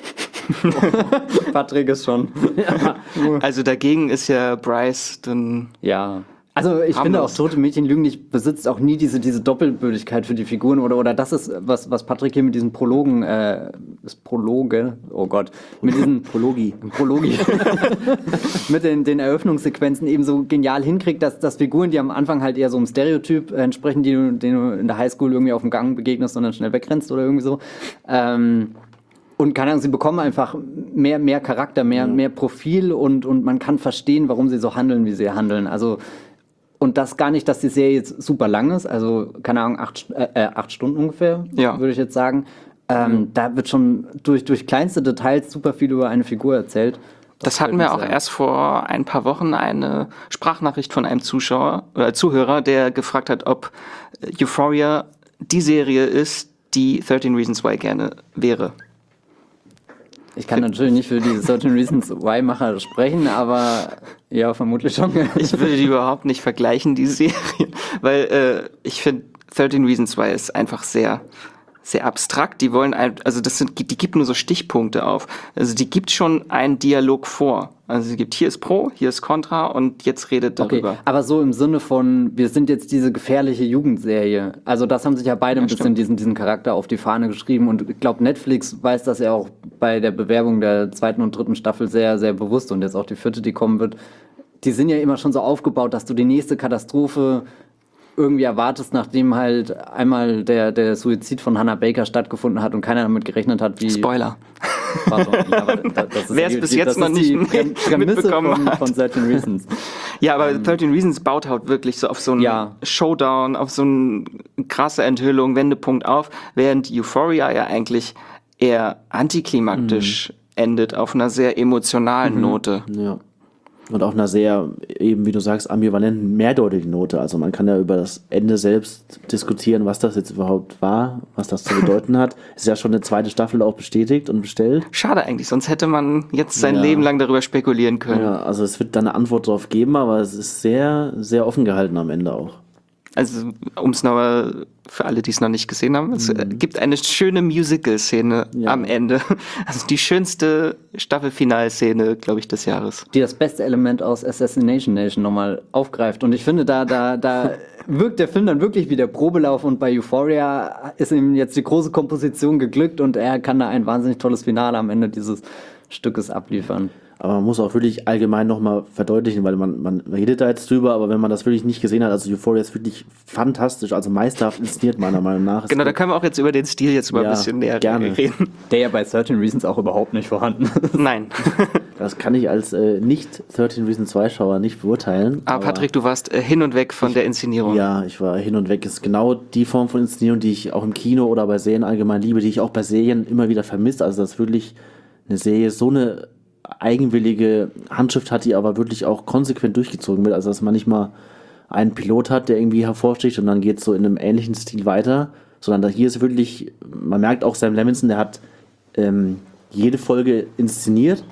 Patrick ist schon. Ja. Also dagegen ist ja Bryce dann... Ja. Also ich finde auch, Tote Mädchen lügen nicht, besitzt auch nie diese, diese Doppelbödigkeit für die Figuren oder, oder das ist, was, was Patrick hier mit diesen Prologen, äh, ist Prologe, oh Gott, mit diesen Prologi, Prologi, mit den, den Eröffnungssequenzen eben so genial hinkriegt, dass, dass Figuren, die am Anfang halt eher so einem Stereotyp entsprechen, die du, den du in der Highschool irgendwie auf dem Gang begegnest und dann schnell wegrennst oder irgendwie so, ähm, und keine Ahnung, sie bekommen einfach mehr, mehr Charakter, mehr, ja. mehr Profil und, und man kann verstehen, warum sie so handeln, wie sie handeln. Also und das gar nicht, dass die Serie jetzt super lang ist, also keine Ahnung, acht, äh, acht Stunden ungefähr, ja. würde ich jetzt sagen. Ähm, mhm. Da wird schon durch, durch kleinste Details super viel über eine Figur erzählt. Das hatten wir auch sagen. erst vor ein paar Wochen eine Sprachnachricht von einem Zuschauer oder Zuhörer, der gefragt hat, ob Euphoria die Serie ist, die thirteen Reasons Why gerne wäre. Ich kann natürlich nicht für die thirteen Reasons Why-Macher sprechen, aber ja, vermutlich schon. Ich würde die überhaupt nicht vergleichen, die Serie, weil äh, ich finde, thirteen Reasons Why ist einfach sehr, sehr abstrakt. Die wollen, ein, also das sind, die gibt nur so Stichpunkte auf. Also die gibt schon einen Dialog vor. Also sie gibt, hier ist Pro, hier ist Contra und jetzt redet darüber. Okay, aber so im Sinne von, wir sind jetzt diese gefährliche Jugendserie. Also das haben sich ja beide ein ja, bisschen diesen, diesen Charakter auf die Fahne geschrieben und ich glaube, Netflix weiß das ja auch bei der Bewerbung der zweiten und dritten Staffel sehr, sehr bewusst und jetzt auch die vierte, die kommen wird. Die sind ja immer schon so aufgebaut, dass du die nächste Katastrophe irgendwie erwartest, nachdem halt einmal der, der Suizid von Hannah Baker stattgefunden hat und keiner damit gerechnet hat, wie... Spoiler. Pardon, ja, wer es bis jetzt noch nicht mitbekommen von, hat. Von thirteen Reasons. Ja, aber ähm, thirteen Reasons baut halt wirklich so auf so einen ja. Showdown, auf so eine krasse Enthüllung, Wendepunkt auf, während Euphoria ja eigentlich eher antiklimaktisch mhm. endet, auf einer sehr emotionalen mhm. Note. Ja. Und auch einer sehr, eben wie du sagst, ambivalenten, mehrdeutigen Note. Also man kann ja über das Ende selbst diskutieren, was das jetzt überhaupt war, was das zu bedeuten hat. Ist ja schon eine zweite Staffel auch bestätigt und bestellt. Schade eigentlich, sonst hätte man jetzt sein ja. Leben lang darüber spekulieren können. Ja, also es wird da eine Antwort drauf geben, aber es ist sehr, sehr offen gehalten am Ende auch. Also, um es nochmal für alle, die es noch nicht gesehen haben, es mhm. gibt eine schöne Musical-Szene ja. am Ende. Also die schönste Staffelfinalszene, glaube ich, des Jahres. Die das beste Element aus Assassination Nation nochmal aufgreift. Und ich finde, da, da, da wirkt der Film dann wirklich wie der Probelauf und bei Euphoria ist ihm jetzt die große Komposition geglückt und er kann da ein wahnsinnig tolles Finale am Ende dieses Stückes abliefern. Aber man muss auch wirklich allgemein nochmal verdeutlichen, weil man, man redet da jetzt drüber, aber wenn man das wirklich nicht gesehen hat, also Euphoria ist wirklich fantastisch, also meisterhaft inszeniert meiner Meinung nach. Genau, da können wir auch jetzt über den Stil jetzt mal ja, ein bisschen näher gerne. reden. Der ja bei thirteen Reasons auch überhaupt nicht vorhanden ist. Nein. Das kann ich als äh, nicht thirteen Reasons Zwei-Schauer nicht beurteilen. Aber, aber Patrick, du warst äh, hin und weg von ich, der Inszenierung. Ja, ich war hin und weg. Das ist genau die Form von Inszenierung, die ich auch im Kino oder bei Serien allgemein liebe, die ich auch bei Serien immer wieder vermisse. Also dass wirklich eine Serie so eine eigenwillige Handschrift hat, die aber wirklich auch konsequent durchgezogen wird. Also dass man nicht mal einen Pilot hat, der irgendwie hervorsticht und dann geht es so in einem ähnlichen Stil weiter, sondern hier ist wirklich, man merkt auch Sam Levinson, der hat ähm, jede Folge inszeniert,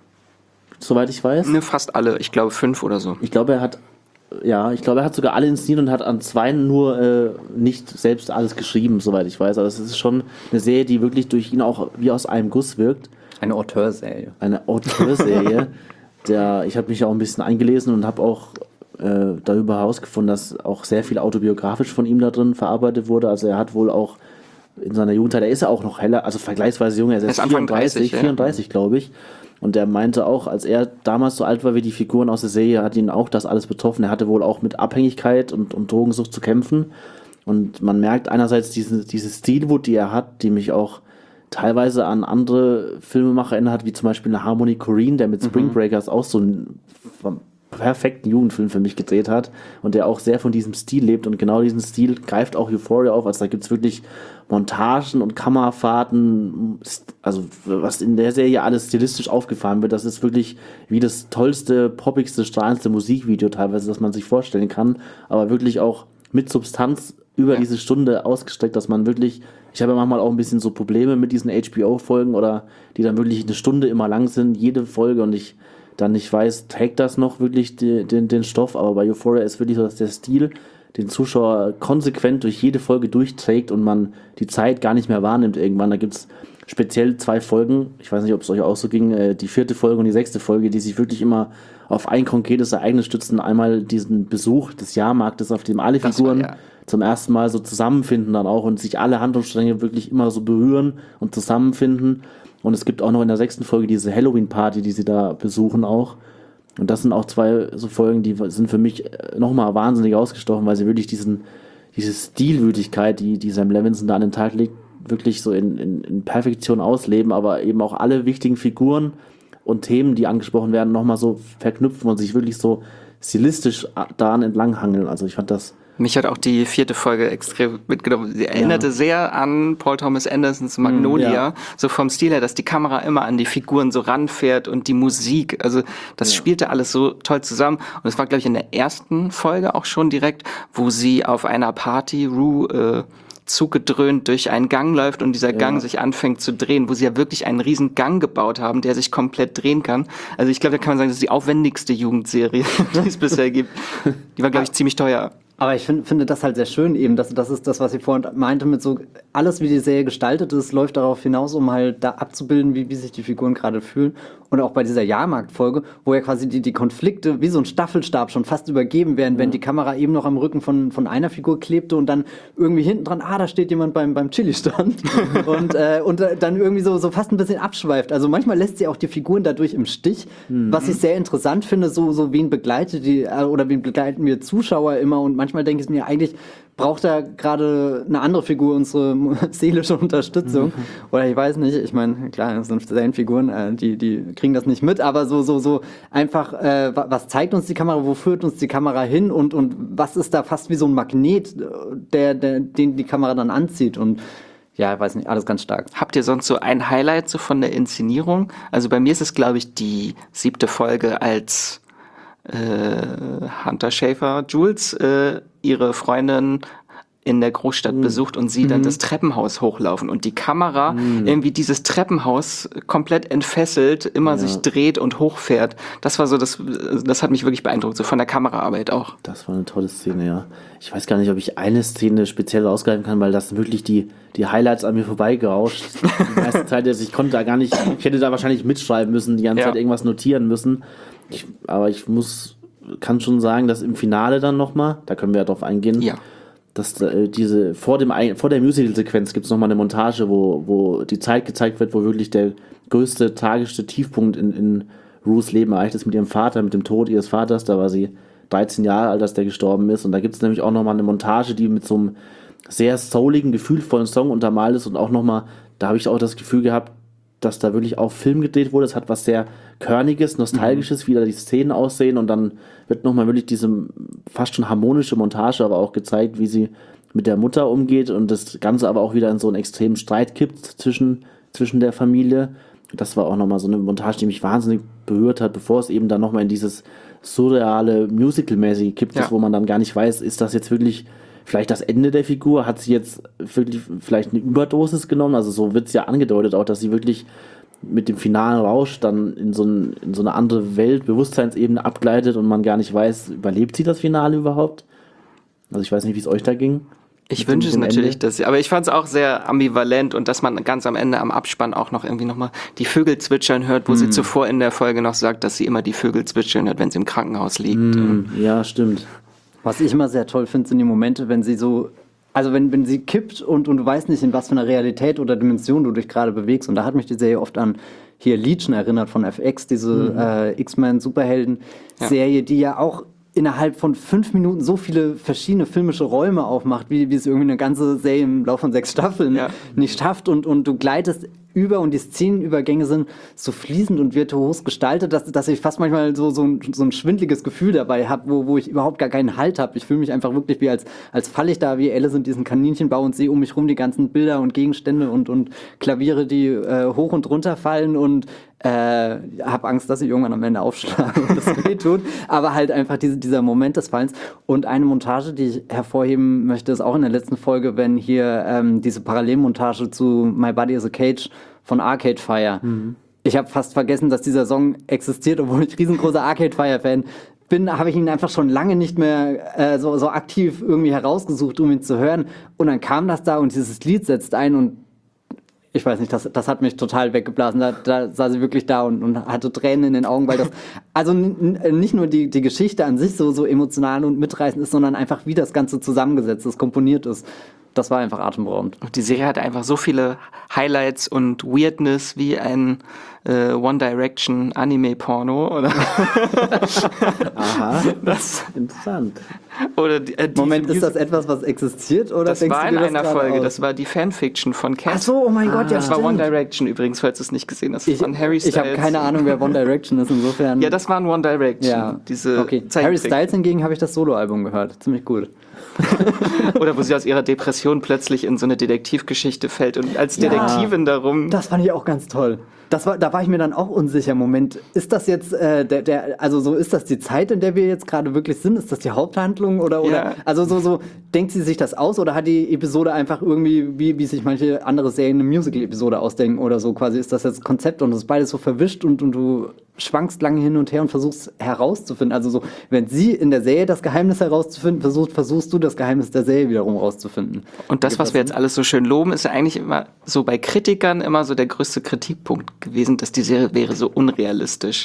soweit ich weiß. Ne, fast alle, ich glaube fünf oder so. Ich glaube, er hat ja, ich glaube, er hat sogar alle inszeniert und hat an zwei nur äh, nicht selbst alles geschrieben, soweit ich weiß. Also es ist schon eine Serie, die wirklich durch ihn auch wie aus einem Guss wirkt. Eine Auteurserie. Eine Auteurserie. Der, ich habe mich auch ein bisschen eingelesen und habe auch äh, darüber herausgefunden, dass auch sehr viel autobiografisch von ihm da drin verarbeitet wurde. Also er hat wohl auch in seiner Jugendzeit, er ist ja auch noch heller, also vergleichsweise jung, er ist, er ist Anfang vierunddreißig, vierunddreißig, ja. glaube ich. Und er meinte auch, als er damals so alt war wie die Figuren aus der Serie, hat ihn auch das alles betroffen. Er hatte wohl auch mit Abhängigkeit und, und Drogensucht zu kämpfen. Und man merkt einerseits diese, diese Stilwut, die er hat, die mich auch teilweise an andere Filmemacher erinnert hat, wie zum Beispiel eine Harmony Korine, der mit Spring Breakers auch so einen perfekten Jugendfilm für mich gedreht hat und der auch sehr von diesem Stil lebt und genau diesen Stil greift auch Euphoria auf, also da gibt es wirklich Montagen und Kamerafahrten, also was in der Serie alles stilistisch aufgefahren wird, das ist wirklich wie das tollste, poppigste, strahlendste Musikvideo teilweise, das man sich vorstellen kann, aber wirklich auch mit Substanz über Ja. diese Stunde ausgestreckt, dass man wirklich, ich habe ja manchmal auch ein bisschen so Probleme mit diesen H B O-Folgen oder die dann wirklich eine Stunde immer lang sind, jede Folge und ich dann nicht weiß, trägt das noch wirklich die, den, den Stoff, aber bei Euphoria ist wirklich so, dass der Stil den Zuschauer konsequent durch jede Folge durchträgt und man die Zeit gar nicht mehr wahrnimmt irgendwann. Da gibt es speziell zwei Folgen, ich weiß nicht, ob es euch auch so ging, äh, die vierte Folge und die sechste Folge, die sich wirklich immer auf ein konkretes Ereignis stützen. Einmal diesen Besuch des Jahrmarktes, auf dem alle Das Figuren war, ja. zum ersten Mal so zusammenfinden dann auch und sich alle Handlungsstränge wirklich immer so berühren und zusammenfinden. Und es gibt auch noch in der sechsten Folge diese Halloween-Party, die sie da besuchen auch. Und das sind auch zwei so Folgen, die sind für mich nochmal wahnsinnig ausgestochen, weil sie wirklich diesen, diese Stilwütigkeit, die, die Sam Levinson da an den Tag legt, wirklich so in, in, in Perfektion ausleben, aber eben auch alle wichtigen Figuren und Themen, die angesprochen werden, nochmal so verknüpfen und sich wirklich so stilistisch daran entlanghangeln. Also ich fand das... Mich hat auch die vierte Folge extrem mitgenommen. Sie erinnerte Ja. sehr an Paul Thomas Andersons Magnolia, ja. so vom Stil her, dass die Kamera immer an die Figuren so ranfährt und die Musik, also das Ja. spielte alles so toll zusammen. Und es war, glaube ich, in der ersten Folge auch schon direkt, wo sie auf einer Party, Rue, äh, zugedröhnt durch einen Gang läuft und dieser Gang Ja. sich anfängt zu drehen, wo sie ja wirklich einen riesen Gang gebaut haben, der sich komplett drehen kann. Also ich glaube, da kann man sagen, das ist die aufwendigste Jugendserie, die es bisher gibt. Die war, glaube ich, ziemlich teuer. Aber ich find, finde das halt sehr schön eben, dass das ist das, was ich vorhin meinte mit so, alles wie die Serie gestaltet ist, läuft darauf hinaus, um halt da abzubilden, wie, wie sich die Figuren gerade fühlen. Und auch bei dieser Jahrmarktfolge, wo ja quasi die, die Konflikte wie so ein Staffelstab schon fast übergeben werden, wenn die Kamera eben noch am Rücken von, von einer Figur klebte und dann irgendwie hinten dran, ah, da steht jemand beim, beim Chili-Stand und, äh, und äh, dann irgendwie so, so fast ein bisschen abschweift. Also manchmal lässt sie auch die Figuren dadurch im Stich, was ich sehr interessant finde, so, so wen begleitet die, äh, oder wen begleiten wir Zuschauer immer und manchmal denke ich mir, eigentlich braucht da gerade eine andere Figur unsere seelische Unterstützung. Oder ich weiß nicht, ich meine, klar, das sind Serienfiguren, äh, die, die kriegen das nicht mit, aber so, so, so einfach, äh, was zeigt uns die Kamera, wo führt uns die Kamera hin und, und was ist da fast wie so ein Magnet, der, der, den die Kamera dann anzieht und ja, ich weiß nicht, alles ganz stark. Habt ihr sonst so ein Highlight so von der Inszenierung? Also bei mir ist es, glaube ich, die siebte Folge, als äh, Hunter Schafer Jules äh, ihre Freundin in der Großstadt besucht und sie dann das Treppenhaus hochlaufen und die Kamera irgendwie dieses Treppenhaus komplett entfesselt, immer Ja. sich dreht und hochfährt. Das war so, das, das hat mich wirklich beeindruckt, so von der Kameraarbeit auch. Das war eine tolle Szene, ja. Ich weiß gar nicht, ob ich eine Szene speziell rausgreifen kann, weil das wirklich die, die Highlights an mir vorbeigerauscht. Die meiste Zeit, also ich konnte da gar nicht, ich hätte da wahrscheinlich mitschreiben müssen, die ganze Ja. Zeit irgendwas notieren müssen. Ich, aber ich muss, kann schon sagen, dass im Finale dann nochmal, da können wir ja drauf eingehen, Ja. dass äh, diese, vor dem Ein- vor der Musical-Sequenz gibt es nochmal eine Montage, wo, wo die Zeit gezeigt wird, wo wirklich der größte, tragischste Tiefpunkt in, in Rues Leben erreicht ist mit ihrem Vater, mit dem Tod ihres Vaters. Da war sie dreizehn Jahre alt, als der gestorben ist. Und da gibt es nämlich auch nochmal eine Montage, die mit so einem sehr souligen, gefühlvollen Song untermalt ist. Und auch nochmal, da habe ich auch das Gefühl gehabt, dass da wirklich auch Film gedreht wurde. Es hat was sehr Körniges, Nostalgisches, wie da die Szenen aussehen. Und dann wird nochmal wirklich diese fast schon harmonische Montage aber auch gezeigt, wie sie mit der Mutter umgeht und das Ganze aber auch wieder in so einen extremen Streit kippt zwischen, zwischen der Familie. Das war auch nochmal so eine Montage, die mich wahnsinnig berührt hat, bevor es eben dann nochmal in dieses surreale, Musical-mäßige kippt, Ja. wo man dann gar nicht weiß, ist das jetzt wirklich vielleicht das Ende der Figur? Hat sie jetzt wirklich vielleicht eine Überdosis genommen? Also so wird es ja angedeutet auch, dass sie wirklich mit dem finalen Rausch dann in so, ein, in so eine andere Welt, Bewusstseinsebene abgleitet und man gar nicht weiß, überlebt sie das Finale überhaupt? Also ich weiß nicht, wie es euch da ging. Ich Mit dem- wünsche es dem natürlich, Ende. dass sie, aber ich fand es auch sehr ambivalent und dass man ganz am Ende am Abspann auch noch irgendwie nochmal die Vögel zwitschern hört, wo sie zuvor in der Folge noch sagt, dass sie immer die Vögel zwitschern hört, wenn sie im Krankenhaus liegt. Hm, ja, stimmt. Was ich immer sehr toll finde, sind die Momente, wenn sie so, also wenn, wenn sie kippt und, und du weißt nicht, in was für einer Realität oder Dimension du dich gerade bewegst. Und da hat mich die Serie oft an hier Legion erinnert von F X, diese äh, X-Men-Superhelden-Serie, die ja auch innerhalb von fünf Minuten so viele verschiedene filmische Räume aufmacht, wie, wie es irgendwie eine ganze Serie im Laufe von sechs Staffeln Ja. nicht schafft. Und, und du gleitest über und die Szenenübergänge sind so fließend und virtuos gestaltet, dass, dass ich fast manchmal so, so, ein, so ein schwindliges Gefühl dabei habe, wo, wo ich überhaupt gar keinen Halt habe. Ich fühle mich einfach wirklich wie als, als falle ich da wie Alice in diesen Kaninchenbau und sehe um mich rum die ganzen Bilder und Gegenstände und, und Klaviere, die äh, hoch und runter fallen und äh, habe Angst, dass ich irgendwann am Ende aufschlage und es weh tut. Aber halt einfach diese, dieser Moment des Fallens. Und eine Montage, die ich hervorheben möchte, ist auch in der letzten Folge, wenn hier ähm, diese Parallelmontage zu My Body is a Cage von Arcade Fire. Mhm. Ich habe fast vergessen, dass dieser Song existiert, obwohl ich riesengroßer Arcade Fire-Fan bin, habe ich ihn einfach schon lange nicht mehr äh, so, so aktiv irgendwie herausgesucht, um ihn zu hören. Und dann kam das da und dieses Lied setzt ein und ich weiß nicht, das, das hat mich total weggeblasen. Da, da saß sie wirklich da und, und hatte Tränen in den Augen, weil das also n- n- nicht nur die, die Geschichte an sich so, so emotional und mitreißend ist, sondern einfach wie das Ganze zusammengesetzt ist, komponiert ist. Das war einfach atemberaubend. Und die Serie hat einfach so viele Highlights und Weirdness wie ein äh, One Direction Anime-Porno. Oder Aha, das, interessant. Oder die, äh, die Moment, ist das etwas, was existiert? Oder das denkst war du in dir das einer gerade Folge, aus? das war die Fanfiction von Cat. Ach so, oh mein Gott, ja, Das war stimmt. One Direction übrigens, falls du es nicht gesehen hast. Ich, Von Harry Styles. ich habe keine Ahnung, wer One Direction ist, insofern. Ja, das war ein One Direction. ja. Diese okay. Harry Styles hingegen habe ich das Soloalbum gehört. Ziemlich gut. Oder wo sie aus ihrer Depression plötzlich in so eine Detektivgeschichte fällt und als Ja. Detektivin darum. Das fand ich auch ganz toll. Das war, da war ich mir dann auch unsicher. Moment, ist das jetzt, äh, der, der, also so ist das die Zeit, in der wir jetzt gerade wirklich sind? Ist das die Haupthandlung oder, oder? Ja. Also so, so denkt sie sich das aus oder hat die Episode einfach irgendwie, wie, wie sich manche andere Serien eine Musical-Episode ausdenken oder so? Quasi ist das jetzt Konzept und es ist beides so verwischt und, und du schwankst lange hin und her und versuchst herauszufinden. Also so, wenn sie in der Serie das Geheimnis herauszufinden versucht, versuchst du das Geheimnis der Serie wiederum rauszufinden. Und das, Gibt was wir Sinn? jetzt alles so schön loben, ist ja eigentlich immer so bei Kritikern immer so der größte Kritikpunkt gewesen, dass die Serie wäre so unrealistisch.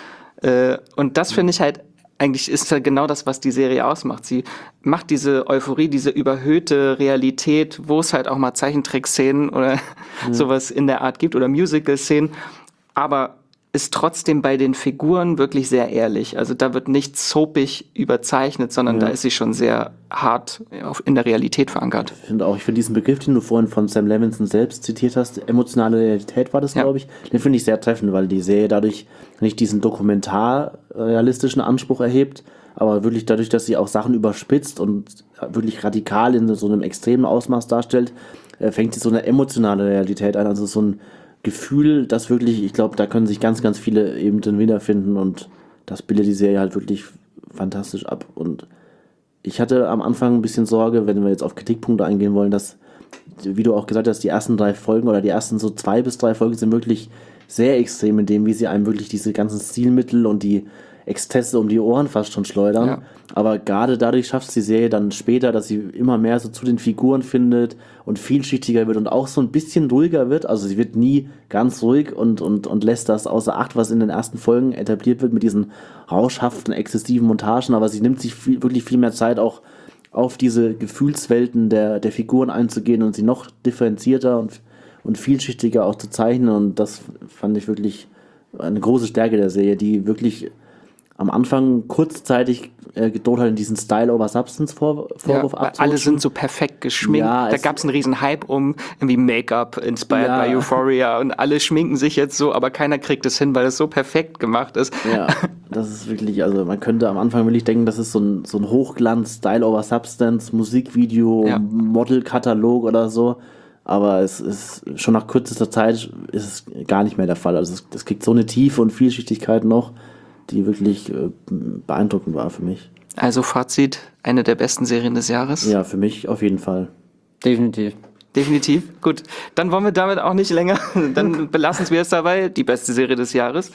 Äh, und das finde ich halt, eigentlich ist ja genau das, was die Serie ausmacht. Sie macht diese Euphorie, diese überhöhte Realität, wo es halt auch mal Zeichentrick-Szenen oder ja. sowas in der Art gibt oder Musical-Szenen, aber ist trotzdem bei den Figuren wirklich sehr ehrlich. Also da wird nicht soapig überzeichnet, sondern Ja. da ist sie schon sehr hart in der Realität verankert. Ich finde auch, ich finde diesen Begriff, den du vorhin von Sam Levinson selbst zitiert hast, emotionale Realität war das, Ja. glaube ich, den finde ich sehr treffend, weil die Serie dadurch nicht diesen dokumentarrealistischen Anspruch erhebt, aber wirklich dadurch, dass sie auch Sachen überspitzt und wirklich radikal in so einem extremen Ausmaß darstellt, äh, fängt sie so eine emotionale Realität an, also so ein Gefühl, das wirklich, ich glaube, da können sich ganz, ganz viele eben drin wiederfinden und das bildet die Serie halt wirklich fantastisch ab. Und ich hatte am Anfang ein bisschen Sorge, wenn wir jetzt auf Kritikpunkte eingehen wollen, dass, wie du auch gesagt hast, die ersten drei Folgen oder die ersten so zwei bis drei Folgen sind wirklich sehr extrem in dem, wie sie einem wirklich diese ganzen Stilmittel und die Exzesse um die Ohren fast schon schleudern. Ja. Aber gerade dadurch schafft es die Serie dann später, dass sie immer mehr so zu den Figuren findet und vielschichtiger wird und auch so ein bisschen ruhiger wird. Also sie wird nie ganz ruhig und, und, und lässt das außer Acht, was in den ersten Folgen etabliert wird mit diesen rauschhaften, exzessiven Montagen. Aber sie nimmt sich viel, wirklich viel mehr Zeit, auch auf diese Gefühlswelten der, der Figuren einzugehen und sie noch differenzierter und, und vielschichtiger auch zu zeichnen. Und das fand ich wirklich eine große Stärke der Serie, die wirklich am Anfang kurzzeitig äh, gedroht hat, in diesen Style-over-Substance-Vorwurf Ja, weil abzurutschen. alle sind so perfekt geschminkt. Ja, da es- gab es einen riesen Hype um irgendwie Make-up inspired Ja. by Euphoria und alle schminken sich jetzt so, aber keiner kriegt es hin, weil es so perfekt gemacht ist. Ja, das ist wirklich, also man könnte am Anfang wirklich denken, das ist so ein, so ein Hochglanz, Style-over-Substance, Musikvideo, Ja. Modelkatalog oder so. Aber es ist schon nach kürzester Zeit ist es gar nicht mehr der Fall. Also es, es kriegt so eine Tiefe und Vielschichtigkeit noch, die wirklich äh, beeindruckend war für mich. Also Fazit, eine der besten Serien des Jahres. Ja, für mich auf jeden Fall. Definitiv. Definitiv. Gut, dann wollen wir damit auch nicht länger. Dann belassen wir es dabei. Die beste Serie des Jahres.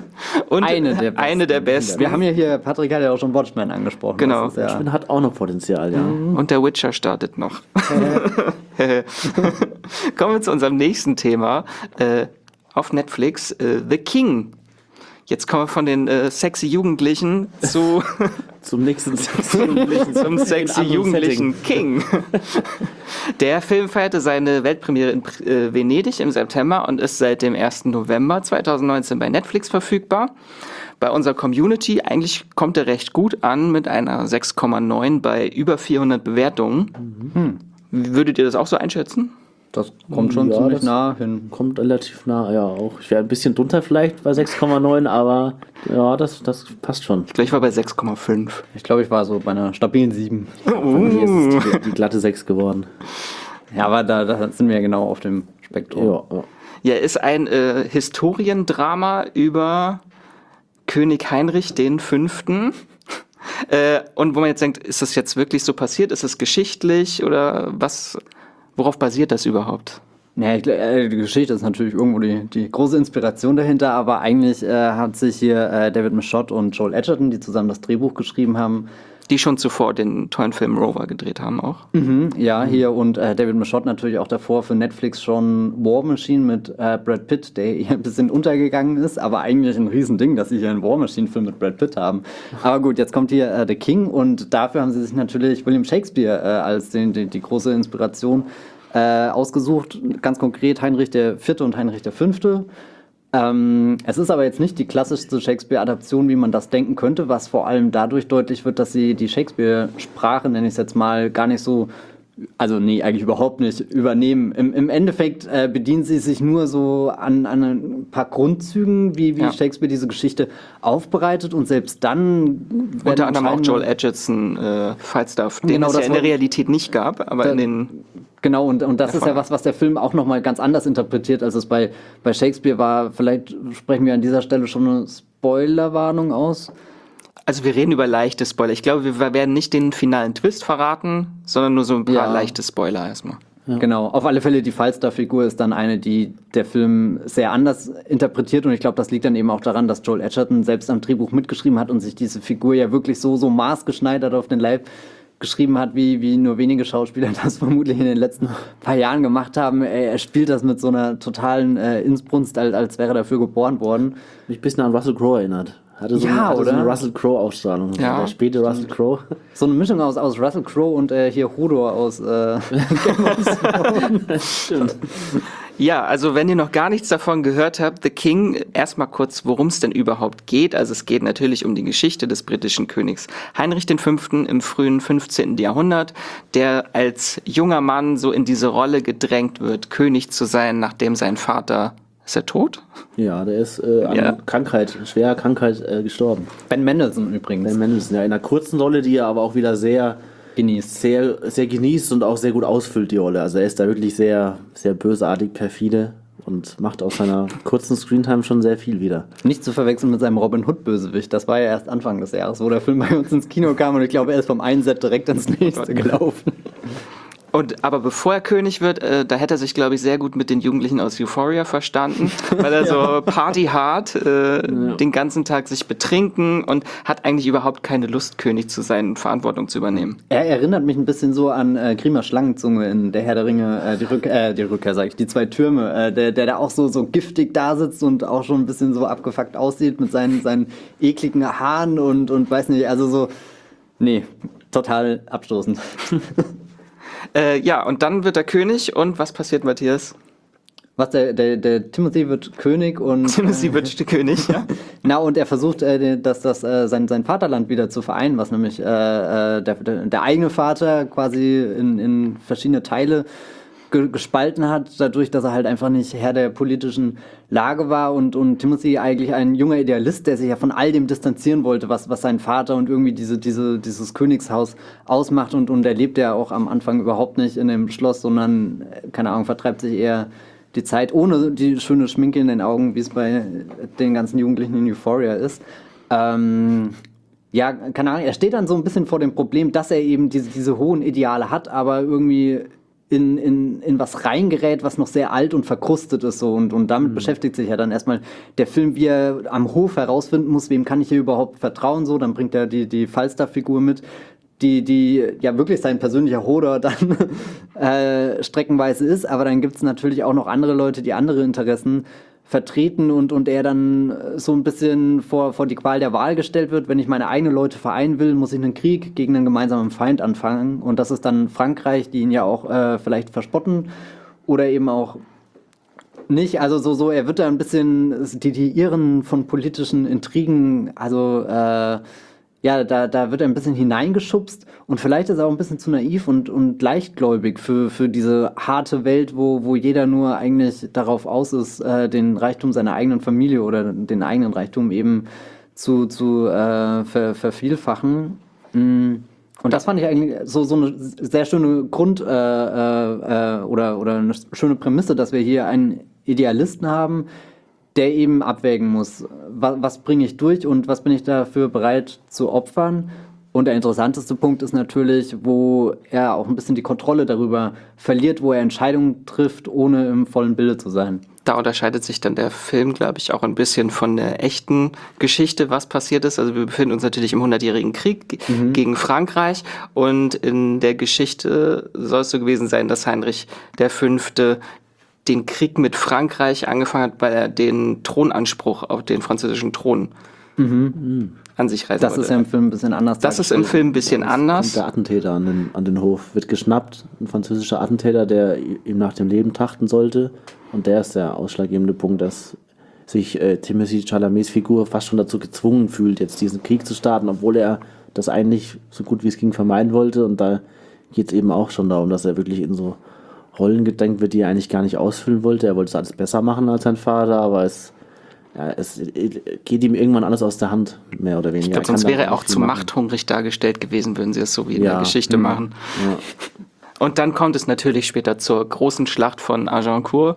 Und Eine der besten. Eine der besten. Wir haben ja hier, Patrick hat ja auch schon Watchmen angesprochen. Genau. Das ist ja, Watchmen hat auch noch Potenzial, ja. Und der Witcher startet noch. Kommen wir zu unserem nächsten Thema. Äh, auf Netflix, äh, The King. Jetzt kommen wir von den äh, sexy Jugendlichen zu Zum nächsten zum sexy Jugendlichen King. Der Film feierte seine Weltpremiere in äh, Venedig im September und ist seit dem ersten November zweitausendneunzehn bei Netflix verfügbar. Bei unserer Community eigentlich kommt er recht gut an mit einer sechs Komma neun bei über vierhundert Bewertungen. Würdet ihr das auch so einschätzen? Das kommt schon Ja, ziemlich das nah hin. Kommt relativ nah, ja auch. Ich wäre ein bisschen drunter vielleicht bei sechs Komma neun, aber ja, das, das passt schon. Ich glaube, ich war bei sechs Komma fünf. Ich glaube, ich war so bei einer stabilen sieben. Hier ist es die, die glatte sechs geworden. Ja, aber da, da sind wir ja genau auf dem Spektrum. Ja, ja. Ja, ist ein äh, Historiendrama über König Heinrich den Fünften. äh, und wo man jetzt denkt, ist das jetzt wirklich so passiert? Ist es geschichtlich oder was? Worauf basiert das überhaupt? Ja, ich, äh, die Geschichte ist natürlich irgendwo die, die große Inspiration dahinter, aber eigentlich äh, hat sich hier äh, David Michôd und Joel Edgerton, die zusammen das Drehbuch geschrieben haben, Die schon zuvor den tollen Film Rover gedreht haben auch. Mhm, ja, hier und äh, David Michôd natürlich auch davor für Netflix schon War Machine mit äh, Brad Pitt, der hier ein bisschen untergegangen ist, aber eigentlich ein Riesending, dass sie hier einen War Machine-Film mit Brad Pitt haben. Aber gut, jetzt kommt hier äh, The King und dafür haben sie sich natürlich William Shakespeare äh, als den, die, die große Inspiration äh, ausgesucht. Ganz konkret Heinrich der Vierte und Heinrich der Fünfte. Ähm, es ist aber jetzt nicht die klassischste Shakespeare-Adaption, wie man das denken könnte, was vor allem dadurch deutlich wird, dass sie die Shakespeare-Sprache, nenne ich es jetzt mal, gar nicht so, also nee, eigentlich überhaupt nicht übernehmen. Im, im Endeffekt äh, bedienen sie sich nur so an, an ein paar Grundzügen, wie, wie Ja. Shakespeare diese Geschichte aufbereitet und selbst dann werden Unter anderem auch entscheidende- Joel Edgerton, äh, Falstaff, den Genau, es ja das in der war- Realität nicht gab, aber Da- in den... Genau, und, und das ist ja Davon. was, was der Film auch nochmal ganz anders interpretiert, als es bei, bei Shakespeare war. Vielleicht sprechen wir an dieser Stelle schon eine Spoilerwarnung aus. Also wir reden über leichte Spoiler. Ich glaube, wir werden nicht den finalen Twist verraten, sondern nur so ein paar Ja. leichte Spoiler erstmal. Genau, auf alle Fälle, die Falstaff-Figur ist dann eine, die der Film sehr anders interpretiert und ich glaube, das liegt dann eben auch daran, dass Joel Edgerton selbst am Drehbuch mitgeschrieben hat und sich diese Figur ja wirklich so, so maßgeschneidert auf den Leib geschrieben hat, wie, wie nur wenige Schauspieler das vermutlich in den letzten paar Jahren gemacht haben. Er, er spielt das mit so einer totalen äh, Inbrunst, als, als wäre er dafür geboren worden. Mich ein bisschen an Russell Crowe erinnert. Hatte so, Ja, eine, hatte oder? so eine Russell Crowe-Ausstrahlung. Ja. Der späte Russell Crowe. So eine Mischung aus, aus Russell Crowe und äh, hier Hodor aus äh, Ja, also wenn ihr noch gar nichts davon gehört habt, The King, erstmal kurz, worum es denn überhaupt geht. Also es geht natürlich um die Geschichte des britischen Königs Heinrich den Fünften im frühen fünfzehnten Jahrhundert, der als junger Mann so in diese Rolle gedrängt wird, König zu sein, nachdem sein Vater, ist er tot? Ja, der ist äh, an Ja. Krankheit, schwerer Krankheit äh, gestorben. Ben Mendelsohn übrigens. Ben Mendelsohn, ja, in einer kurzen Rolle, die er aber auch wieder sehr genießt. sehr, sehr genießt und auch sehr gut ausfüllt, die Rolle. Also er ist da wirklich sehr, sehr bösartig, perfide und macht aus seiner kurzen Screentime schon sehr viel wieder. Nicht zu verwechseln mit seinem Robin Hood-Bösewicht. Das war ja erst Anfang des Jahres, wo der Film bei uns ins Kino kam und ich glaube, er ist vom einen Set direkt ins nächste gelaufen. Und aber bevor er König wird, äh, da hätte er sich, glaube ich, sehr gut mit den Jugendlichen aus Euphoria verstanden, weil er so partyhard äh, den ganzen Tag sich betrinken und hat eigentlich überhaupt keine Lust, König zu sein und Verantwortung zu übernehmen. Er erinnert mich ein bisschen so an äh, Grima Schlangenzunge in Der Herr der Ringe, äh, die, Rück äh, die Rückkehr, sag ich, die zwei Türme, äh, der, der da auch so, so giftig da sitzt und auch schon ein bisschen so abgefuckt aussieht mit seinen, seinen ekligen Haaren und, und weiß nicht, also so, nee, total abstoßend. Äh, ja, und dann wird er König und was passiert, Matthias? Was, der, der, der Timothy wird König und... Sie wird König, ja? Na, und er versucht, äh, das, das, äh, sein, sein Vaterland wieder zu vereinen, was nämlich äh, äh, der, der, der eigene Vater quasi in, in verschiedene Teile ge gespalten hat, dadurch, dass er halt einfach nicht Herr der politischen Lage war und, und Timothy eigentlich ein junger Idealist, der sich ja von all dem distanzieren wollte, was, was sein Vater und irgendwie diese, diese, dieses Königshaus ausmacht und, und er lebt ja auch am Anfang überhaupt nicht in dem Schloss, sondern, keine Ahnung, vertreibt sich eher die Zeit ohne die schöne Schminke in den Augen, wie es bei den ganzen Jugendlichen in Euphoria ist. Ähm, ja, keine Ahnung, er steht dann so ein bisschen vor dem Problem, dass er eben diese, diese hohen Ideale hat, aber irgendwie in, in, in was reingerät, was noch sehr alt und verkrustet ist. So. Und, und damit mhm. beschäftigt sich ja dann erstmal der Film, wie er am Hof herausfinden muss, wem kann ich hier überhaupt vertrauen. So. Dann bringt er die, die Falstaff-Figur mit, die, die ja wirklich sein persönlicher Hodor dann äh, streckenweise ist. Aber dann gibt es natürlich auch noch andere Leute, die andere Interessen vertreten und, und er dann so ein bisschen vor, vor die Qual der Wahl gestellt wird. Wenn ich meine eigenen Leute vereinen will, muss ich einen Krieg gegen einen gemeinsamen Feind anfangen. Und das ist dann Frankreich, die ihn ja auch äh, vielleicht verspotten oder eben auch nicht. Also so, so er wird da ein bisschen, die, die Irren von politischen Intrigen, also äh, ja, da, da wird er ein bisschen hineingeschubst und vielleicht ist er auch ein bisschen zu naiv und, und leichtgläubig für, für diese harte Welt, wo, wo jeder nur eigentlich darauf aus ist, äh, den Reichtum seiner eigenen Familie oder den eigenen Reichtum eben zu, zu äh, ver, vervielfachen. Mm. Und das fand ich eigentlich so, so eine sehr schöne Grund- äh, äh, oder, oder eine schöne Prämisse, dass wir hier einen Idealisten haben, der eben abwägen muss, was, was bringe ich durch und was bin ich dafür bereit zu opfern. Und der interessanteste Punkt ist natürlich, wo er auch ein bisschen die Kontrolle darüber verliert, wo er Entscheidungen trifft, ohne im vollen Bilde zu sein. Da unterscheidet sich dann der Film, glaube ich, auch ein bisschen von der echten Geschichte, was passiert ist. Also wir befinden uns natürlich im hundertjährigen Krieg mhm. gegen Frankreich und in der Geschichte soll es so gewesen sein, dass Heinrich der Fünfte den Krieg mit Frankreich angefangen hat, weil er den Thronanspruch auf den französischen Thron mhm. an sich reißen Das wollte. ist ja im Film ein bisschen anders. Das ist im Film ein bisschen anders. Der Attentäter an den, an den Hof wird geschnappt, ein französischer Attentäter, der ihm nach dem Leben trachten sollte. Und der ist der ausschlaggebende Punkt, dass sich äh, Timothée Chalamets Figur fast schon dazu gezwungen fühlt, jetzt diesen Krieg zu starten, obwohl er das eigentlich so gut wie es ging vermeiden wollte. Und da geht es eben auch schon darum, dass er wirklich in so Rollen gedrängt wird, die er eigentlich gar nicht ausfüllen wollte. Er wollte es alles besser machen als sein Vater, aber es, ja, es geht ihm irgendwann alles aus der Hand, mehr oder weniger. Ich glaube, sonst wäre er auch zu machthungrig dargestellt gewesen, würden sie es so wie in ja. der Geschichte mhm. machen. Ja. Und dann kommt es natürlich später zur großen Schlacht von Agincourt.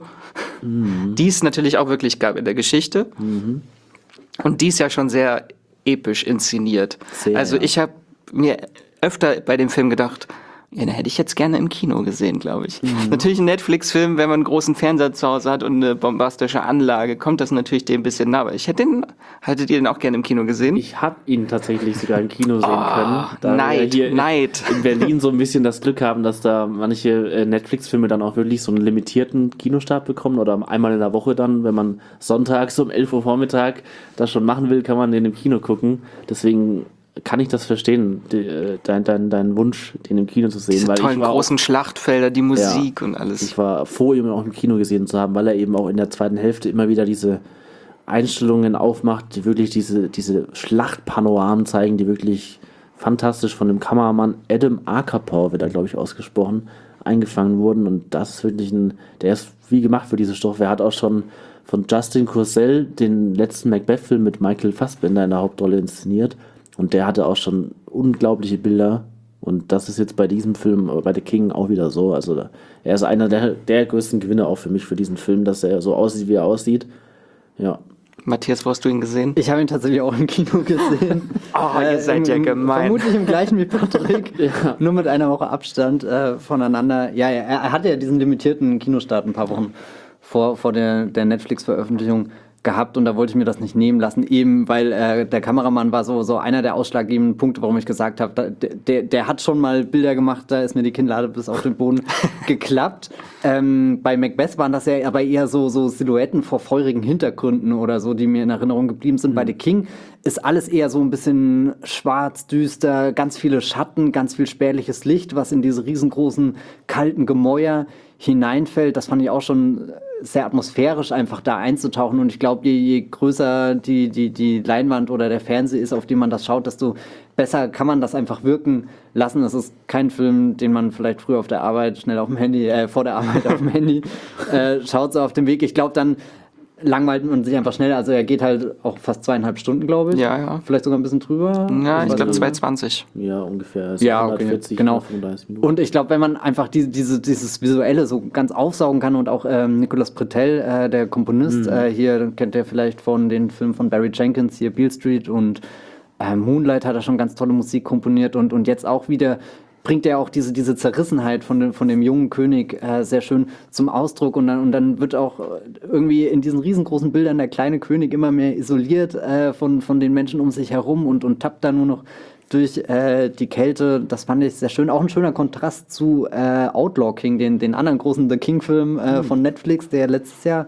Mhm. Die es natürlich auch wirklich gab in der Geschichte. Mhm. Und die ist ja schon sehr episch inszeniert. Sehr, also ich habe mir öfter bei dem Film gedacht, ja, den hätte ich jetzt gerne im Kino gesehen, glaube ich. Mhm. Natürlich ein Netflix-Film, wenn man einen großen Fernseher zu Hause hat und eine bombastische Anlage, kommt das natürlich dem ein bisschen nah. Aber ich hätte den, hättet ihr den auch gerne im Kino gesehen? Ich habe ihn tatsächlich sogar im Kino sehen oh, können. Da Neid, wir hier Neid. In Berlin so ein bisschen das Glück haben, dass da manche Netflix-Filme dann auch wirklich so einen limitierten Kinostart bekommen oder einmal in der Woche dann, wenn man sonntags um elf Uhr Vormittag das schon machen will, kann man den im Kino gucken. Deswegen kann ich das verstehen, die, dein, dein, dein Wunsch, den im Kino zu sehen. Diese weil tollen ich war großen auch, Schlachtfelder, die Musik ja, und alles. Ich war froh, ihn auch im Kino gesehen zu haben, weil er eben auch in der zweiten Hälfte immer wieder diese Einstellungen aufmacht, die wirklich diese, diese Schlachtpanoramen zeigen, die wirklich fantastisch von dem Kameramann Adam Arkapow, wird da glaube ich ausgesprochen, eingefangen wurden. Und das ist wirklich ein, der ist wie gemacht für diese Stoffe. Er hat auch schon von Justin Kurzel den letzten Macbeth-Film mit Michael Fassbender in der Hauptrolle inszeniert. Und der hatte auch schon unglaubliche Bilder. Und das ist jetzt bei diesem Film, bei The King auch wieder so. Also da, er ist einer der, der größten Gewinner auch für mich für diesen Film, dass er so aussieht, wie er aussieht. Ja. Matthias, wo hast du ihn gesehen? Ich habe ihn tatsächlich auch im Kino gesehen. Oh, ihr seid ja gemein. Vermutlich im gleichen wie Patrick, ja. Nur mit einer Woche Abstand äh, voneinander. Ja, ja, er hatte ja diesen limitierten Kinostart ein paar Wochen vor, vor der, der Netflix-Veröffentlichung gehabt und da wollte ich mir das nicht nehmen lassen, eben weil äh, der Kameramann war so, so einer der ausschlaggebenden Punkte, warum ich gesagt habe, da, der, der hat schon mal Bilder gemacht, da ist mir die Kinnlade bis auf den Boden geklappt. Ähm, bei Macbeth waren das ja aber eher so, so Silhouetten vor feurigen Hintergründen oder so, die mir in Erinnerung geblieben sind. Mhm. Bei The King ist alles eher so ein bisschen schwarz, düster, ganz viele Schatten, ganz viel spärliches Licht, was in diese riesengroßen, kalten Gemäuer hineinfällt. Das fand ich auch schon sehr atmosphärisch, einfach da einzutauchen. Und ich glaube, je, je größer die, die, die Leinwand oder der Fernseher ist, auf den man das schaut, desto besser kann man das einfach wirken lassen. Das ist kein Film, den man vielleicht früher auf der Arbeit schnell auf dem Handy, äh, vor der Arbeit auf dem Handy äh, schaut, so auf dem Weg. Ich glaube, dann langweilt man sich einfach schnell. Also er geht halt auch fast zweieinhalb Stunden, glaube ich. Ja, ja. Vielleicht sogar ein bisschen drüber. Ja, ich glaube zwei zwanzig. Ja, ungefähr. Also ja, okay. hundertvierzig, genau. fünfunddreißig Minuten. Und ich glaube, wenn man einfach diese, diese, dieses Visuelle so ganz aufsaugen kann und auch ähm, Nicolas Britell, äh, der Komponist, mhm. äh, hier kennt ihr vielleicht von den Filmen von Barry Jenkins, hier Beale Street und äh, Moonlight hat er schon ganz tolle Musik komponiert und, und jetzt auch wieder bringt er auch diese, diese Zerrissenheit von dem, von dem jungen König äh, sehr schön zum Ausdruck und dann, und dann wird auch irgendwie in diesen riesengroßen Bildern der kleine König immer mehr isoliert äh, von, von den Menschen um sich herum und, und tappt da nur noch durch äh, die Kälte. Das fand ich sehr schön. Auch ein schöner Kontrast zu äh, Outlaw King, den, den anderen großen The King-Film äh, mhm. von Netflix, der letztes Jahr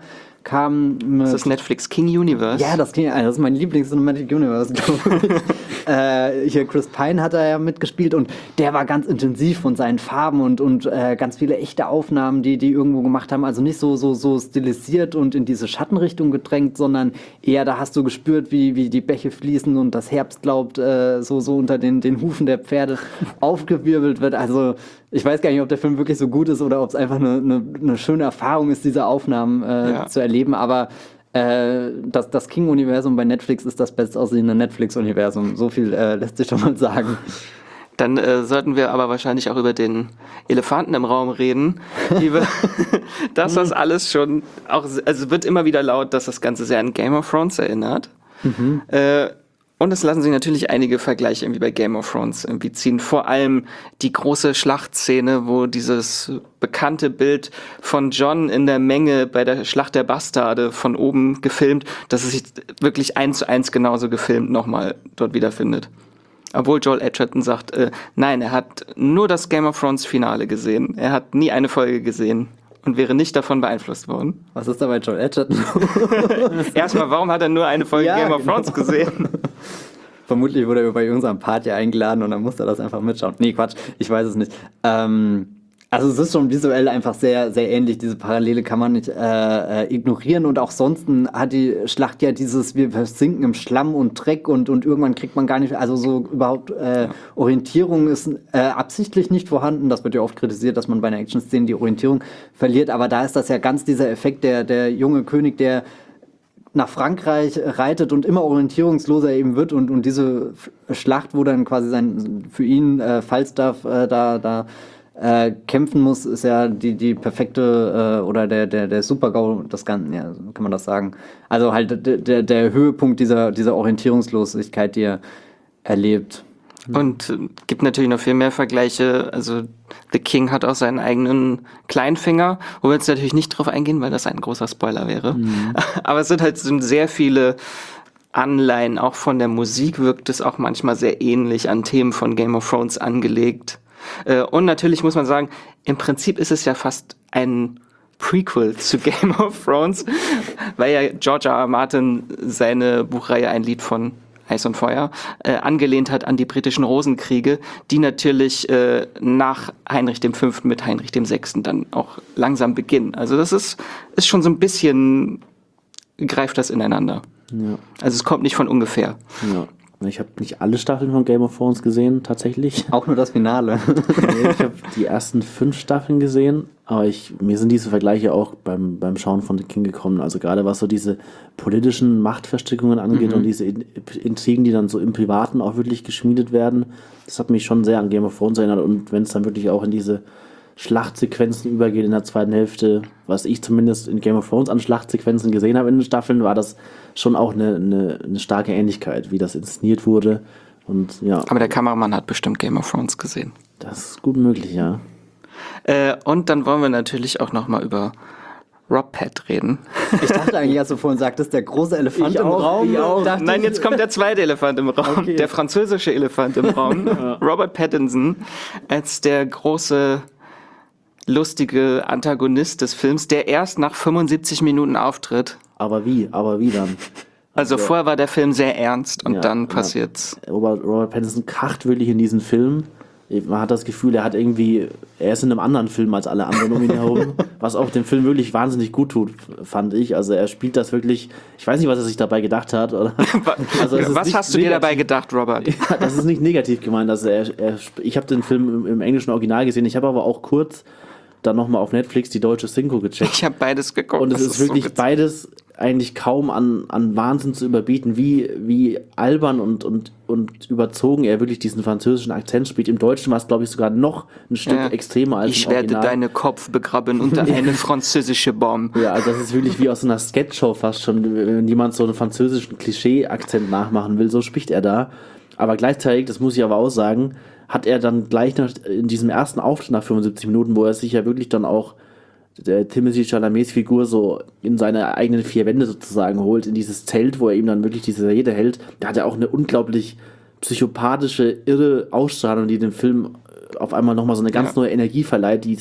kam mit... Das ist Netflix King Universe. Ja, das, ging, das ist mein Lieblings-Cinematic Universe, glaube ich. äh, hier Chris Pine hat da ja mitgespielt und der war ganz intensiv von seinen Farben und, und äh, ganz viele echte Aufnahmen, die die irgendwo gemacht haben. Also nicht so, so, so stilisiert und in diese Schattenrichtung gedrängt, sondern eher, da hast du gespürt, wie, wie die Bäche fließen und das Herbstlaub äh, so, so unter den, den Hufen der Pferde aufgewirbelt wird. Also ich weiß gar nicht, ob der Film wirklich so gut ist oder ob es einfach eine, eine, eine schöne Erfahrung ist, diese Aufnahmen äh, ja. zu erleben. Aber äh, das, das King-Universum bei Netflix ist das bestaussehende Netflix-Universum. So viel äh, lässt sich schon mal sagen. Dann äh, sollten wir aber wahrscheinlich auch über den Elefanten im Raum reden. Liebe, dass das alles schon auch, also wird immer wieder laut, dass das Ganze sehr an Game of Thrones erinnert. Mhm. Äh, Und es lassen sich natürlich einige Vergleiche irgendwie bei Game of Thrones irgendwie ziehen. Vor allem die große Schlachtszene, wo dieses bekannte Bild von Jon in der Menge bei der Schlacht der Bastarde von oben gefilmt, dass es sich wirklich eins zu eins genauso gefilmt nochmal dort wiederfindet. Obwohl Joel Edgerton sagt, äh, nein, er hat nur das Game of Thrones Finale gesehen. Er hat nie eine Folge gesehen. Und wäre nicht davon beeinflusst worden. Was ist da bei Joel Edgerton? Erstmal, warum hat er nur eine Folge ja, Game of Thrones genau. gesehen? Vermutlich wurde er bei irgendeiner Party eingeladen und dann musste er das einfach mitschauen. Nee, Quatsch, ich weiß es nicht. Ähm, also es ist schon visuell einfach sehr, sehr ähnlich. Diese Parallele kann man nicht äh, äh, ignorieren. Und auch sonst hat die Schlacht ja dieses, wir versinken im Schlamm und Dreck und, und irgendwann kriegt man gar nicht, also so überhaupt äh, ja. Orientierung ist äh, absichtlich nicht vorhanden. Das wird ja oft kritisiert, dass man bei einer Action-Szene die Orientierung verliert. Aber da ist das ja ganz dieser Effekt, der, der junge König, der nach Frankreich reitet und immer orientierungsloser eben wird und, und diese Schlacht, wo dann quasi sein, für ihn äh, Falstaff äh, da, da Äh, kämpfen muss, ist ja die, die perfekte äh, oder der, der, der Super-GAU, das Ganze, ja, so kann man das sagen. Also halt der, der, der Höhepunkt dieser, dieser Orientierungslosigkeit, die er erlebt. Und äh, gibt natürlich noch viel mehr Vergleiche. Also The King hat auch seinen eigenen Kleinfinger, wo wir jetzt natürlich nicht drauf eingehen, weil das ein großer Spoiler wäre. Mhm. Aber es sind halt sind sehr viele Anleihen, auch von der Musik wirkt es auch manchmal sehr ähnlich an Themen von Game of Thrones angelegt. Und natürlich muss man sagen, im Prinzip ist es ja fast ein Prequel zu Game of Thrones, weil ja George R. R. Martin seine Buchreihe Ein Lied von Eis und Feuer äh, angelehnt hat an die britischen Rosenkriege, die natürlich äh, nach Heinrich dem Fünften mit Heinrich dem Sechsten dann auch langsam beginnen. Also das ist, ist schon so ein bisschen, greift das ineinander. Ja. Also es kommt nicht von ungefähr. Ja. Ich habe nicht alle Staffeln von Game of Thrones gesehen, tatsächlich. Auch nur das Finale. Nee, ich habe die ersten fünf Staffeln gesehen, aber ich, mir sind diese Vergleiche auch beim, beim Schauen von The King gekommen. Also gerade was so diese politischen Machtverstrickungen angeht mhm. und diese Intrigen, die dann so im Privaten auch wirklich geschmiedet werden, das hat mich schon sehr an Game of Thrones erinnert. Und wenn es dann wirklich auch in diese Schlachtsequenzen übergeht in der zweiten Hälfte, was ich zumindest in Game of Thrones an Schlachtsequenzen gesehen habe in den Staffeln, war das schon auch eine, eine, eine starke Ähnlichkeit, wie das inszeniert wurde. Und, ja. Aber der Kameramann hat bestimmt Game of Thrones gesehen. Das ist gut möglich, ja. Äh, und dann wollen wir natürlich auch nochmal über Rob Pett reden. Ich dachte eigentlich, als du vorhin sagtest, der große Elefant ich im auch, Raum. Ich auch. Nein, jetzt kommt der zweite Elefant im Raum. Okay. Der französische Elefant im Raum. Ja. Robert Pattinson als der große lustige Antagonist des Films, der erst nach fünfundsiebzig Minuten auftritt. Aber wie? Aber wie dann? Also, also vorher war der Film sehr ernst und ja, dann passiert's. Ja. Robert, Robert Pattinson kracht wirklich in diesen Film. Man hat das Gefühl, er hat irgendwie, er ist in einem anderen Film als alle anderen um ihn herum, was auch dem Film wirklich wahnsinnig gut tut, fand ich. Also er spielt das wirklich, ich weiß nicht, was er sich dabei gedacht hat. Oder? Also was hast du dir dabei gedacht, Robert? Ja, das ist nicht negativ gemeint. Also er, er, ich habe den Film im, im englischen Original gesehen, ich habe aber auch kurz dann nochmal auf Netflix die deutsche Synchro gecheckt. Ich habe beides geguckt. Und es ist, ist wirklich so beides eigentlich kaum an, an Wahnsinn zu überbieten, wie, wie albern und, und, und überzogen er wirklich diesen französischen Akzent spielt. Im Deutschen war es, glaube ich, sogar noch ein Stück ja. extremer als ich im Original. Ich werde deinen Kopf begraben unter eine französische Bombe. Ja, also das ist wirklich wie aus so einer Sketchshow fast schon, wenn jemand so einen französischen Klischee-Akzent nachmachen will, so spricht er da. Aber gleichzeitig, das muss ich aber auch sagen, hat er dann gleich nach, in diesem ersten Auftritt nach fünfundsiebzig Minuten, wo er sich ja wirklich dann auch der Timothée Chalamets Figur so in seine eigenen vier Wände sozusagen holt, in dieses Zelt, wo er ihm dann wirklich diese Rede hält, da hat er auch eine unglaublich psychopathische, irre Ausstrahlung, die dem Film auf einmal nochmal so eine ganz ja. neue Energie verleiht, die es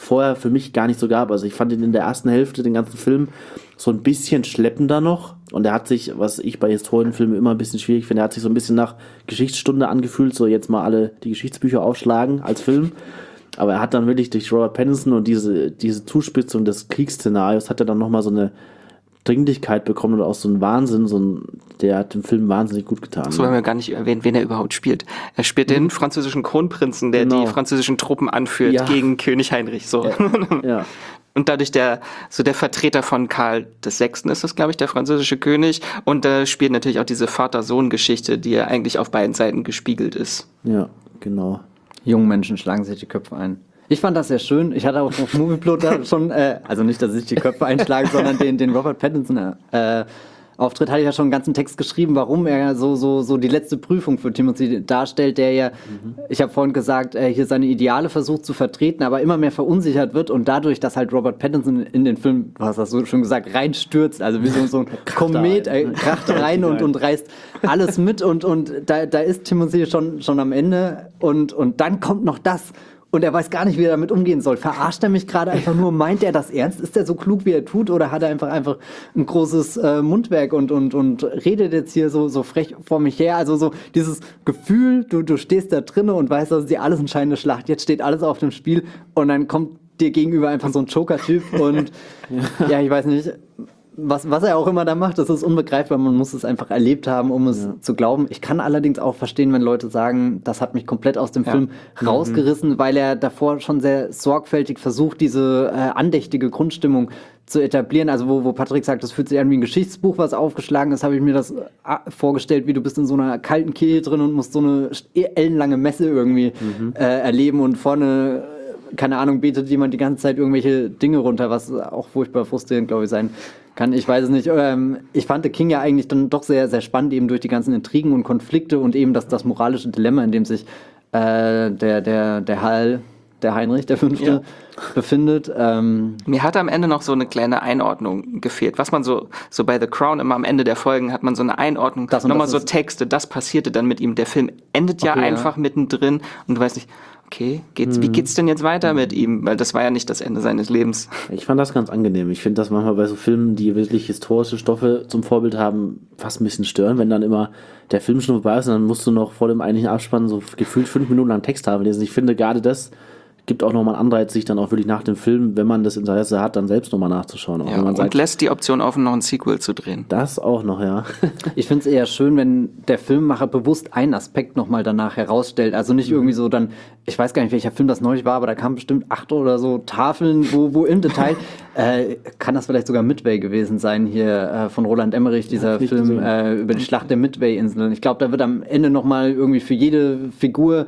vorher für mich gar nicht so gab. Also ich fand ihn in der ersten Hälfte, den ganzen Film, so ein bisschen schleppender noch. Und er hat sich, was ich bei Historienfilmen immer ein bisschen schwierig finde, er hat sich so ein bisschen nach Geschichtsstunde angefühlt, so jetzt mal alle die Geschichtsbücher aufschlagen als Film. Aber er hat dann wirklich durch Robert Pattinson und diese, diese Zuspitzung des Kriegsszenarios hat er dann nochmal so eine Dringlichkeit bekommen oder auch so ein Wahnsinn, so ein, der hat dem Film wahnsinnig gut getan. So haben wir gar nicht erwähnt, wen er überhaupt spielt. Er spielt den französischen Kronprinzen, der Genau. die französischen Truppen anführt Ja. gegen König Heinrich. So. Ja. Und dadurch der, so der Vertreter von Karl der Sechste ist das, glaube ich, der französische König. Und da spielt natürlich auch diese Vater-Sohn-Geschichte, die ja eigentlich auf beiden Seiten gespiegelt ist. Ja, genau. Jungen Menschen schlagen sich die Köpfe ein. Ich fand das sehr schön. Ich hatte auch auf Movieplot da schon, äh, also nicht, dass ich die Köpfe einschlage, sondern den, den Robert Pattinson äh, Auftritt hatte ich ja schon einen ganzen Text geschrieben, warum er so, so, so die letzte Prüfung für Timothy darstellt, der ja, mhm. ich habe vorhin gesagt, äh, hier seine Ideale versucht zu vertreten, aber immer mehr verunsichert wird und dadurch, dass halt Robert Pattinson in den Film, du hast das so schon gesagt, reinstürzt, also wie so, so ein Komet, äh, kracht rein und, und reißt alles mit und, und da, da ist Timothy schon, schon am Ende und, und dann kommt noch das. Und er weiß gar nicht, wie er damit umgehen soll. Verarscht er mich gerade einfach nur? Meint er das ernst? Ist er so klug, wie er tut? Oder hat er einfach einfach ein großes äh, Mundwerk und, und, und redet jetzt hier so, so frech vor mich her? Also so dieses Gefühl, du, du stehst da drinnen und weißt, das ist dir alles entscheidende Schlacht. Jetzt steht alles auf dem Spiel und dann kommt dir gegenüber einfach so ein Joker-Typ und ja, ich weiß nicht... Was, was er auch immer da macht, das ist unbegreifbar. Man muss es einfach erlebt haben, um es ja. zu glauben. Ich kann allerdings auch verstehen, wenn Leute sagen, das hat mich komplett aus dem ja. Film rausgerissen, mhm. weil er davor schon sehr sorgfältig versucht, diese äh, andächtige Grundstimmung zu etablieren. Also wo, wo Patrick sagt, das fühlt sich an wie ein Geschichtsbuch, was aufgeschlagen ist, habe ich mir das äh, vorgestellt, wie du bist in so einer kalten Kirche drin und musst so eine ellenlange Messe irgendwie mhm. äh, erleben und vorne... keine Ahnung, betet jemand die ganze Zeit irgendwelche Dinge runter, was auch furchtbar frustrierend, glaube ich, sein kann. Ich weiß es nicht. Ähm, ich fand The King ja eigentlich dann doch sehr, sehr spannend, eben durch die ganzen Intrigen und Konflikte und eben das, das moralische Dilemma, in dem sich äh, der, der, der Hall, der Heinrich, der Fünfte, ja. befindet. Ähm, Mir hat am Ende noch so eine kleine Einordnung gefehlt. Was man so, so bei The Crown immer am Ende der Folgen hat man so eine Einordnung, nochmal so Texte, das passierte dann mit ihm. Der Film endet ja okay, einfach ja. mittendrin und du weißt nicht, okay, geht's, hm. wie geht's denn jetzt weiter mit ihm? Weil das war ja nicht das Ende seines Lebens. Ich fand das ganz angenehm. Ich finde das manchmal bei so Filmen, die wirklich historische Stoffe zum Vorbild haben, fast ein bisschen stören, wenn dann immer der Film schon vorbei ist und dann musst du noch vor dem eigentlichen Abspann so gefühlt fünf Minuten lang Text haben lesen. Ich finde gerade das gibt auch nochmal einen Anreiz, sich dann auch wirklich nach dem Film, wenn man das Interesse hat, dann selbst nochmal nachzuschauen. Auch ja, wenn man und sagt, lässt die Option offen, noch ein Sequel zu drehen. Das auch noch, ja. Ich finde es eher schön, wenn der Filmemacher bewusst einen Aspekt nochmal danach herausstellt. Also nicht irgendwie so dann, ich weiß gar nicht, welcher Film das neulich war, aber da kamen bestimmt acht oder so Tafeln, wo, wo im Detail, äh, kann das vielleicht sogar Midway gewesen sein, hier äh, von Roland Emmerich, dieser ja, Film äh, über die Schlacht der Midway-Inseln. Ich glaube, da wird am Ende nochmal irgendwie für jede Figur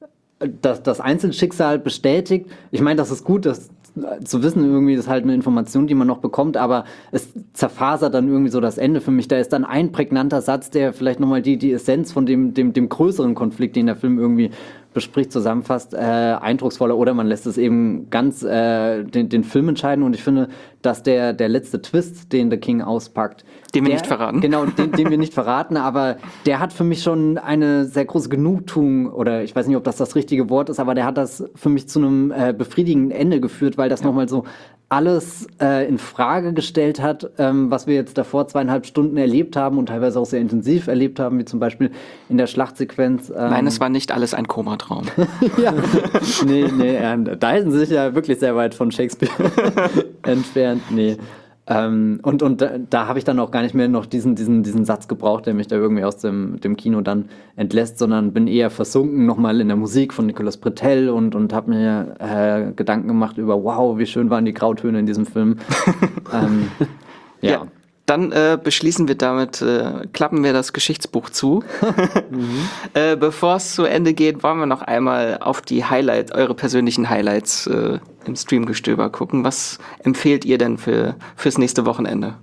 Das, das Einzelschicksal bestätigt. Ich meine, das ist gut, das zu wissen, irgendwie, das ist halt eine Information, die man noch bekommt, aber es zerfasert dann irgendwie so das Ende für mich. Da ist dann ein prägnanter Satz, der vielleicht nochmal die, die Essenz von dem, dem, dem größeren Konflikt, den der Film irgendwie bespricht, zusammenfasst, äh, eindrucksvoller, oder man lässt es eben ganz äh, den, den Film entscheiden und ich finde, dass der, der letzte Twist, den The King auspackt, den wir der, nicht verraten. Genau, den, den wir nicht verraten, aber der hat für mich schon eine sehr große Genugtuung, oder ich weiß nicht, ob das das richtige Wort ist, aber der hat das für mich zu einem äh, befriedigenden Ende geführt, weil das ja. nochmal so alles äh, in Frage gestellt hat, ähm, was wir jetzt davor zweieinhalb Stunden erlebt haben und teilweise auch sehr intensiv erlebt haben, wie zum Beispiel in der Schlachtsequenz. Ähm Nein, es war nicht alles ein Komatraum. ja, nee, nee, äh, da halten sie sich ja wirklich sehr weit von Shakespeare entfernt, nee. Ähm, und und da, da habe ich dann auch gar nicht mehr noch diesen, diesen, diesen Satz gebraucht, der mich da irgendwie aus dem, dem Kino dann entlässt, sondern bin eher versunken nochmal in der Musik von Nicolas Britell und, und habe mir äh, Gedanken gemacht über, wow, wie schön waren die Grautöne in diesem Film. ähm, ja. ja. Dann äh, beschließen wir damit, äh, klappen wir das Geschichtsbuch zu. mhm. äh, Bevor es zu Ende geht, wollen wir noch einmal auf die Highlights, eure persönlichen Highlights äh, im Streamgestöber gucken. Was empfehlt ihr denn für fürs nächste Wochenende?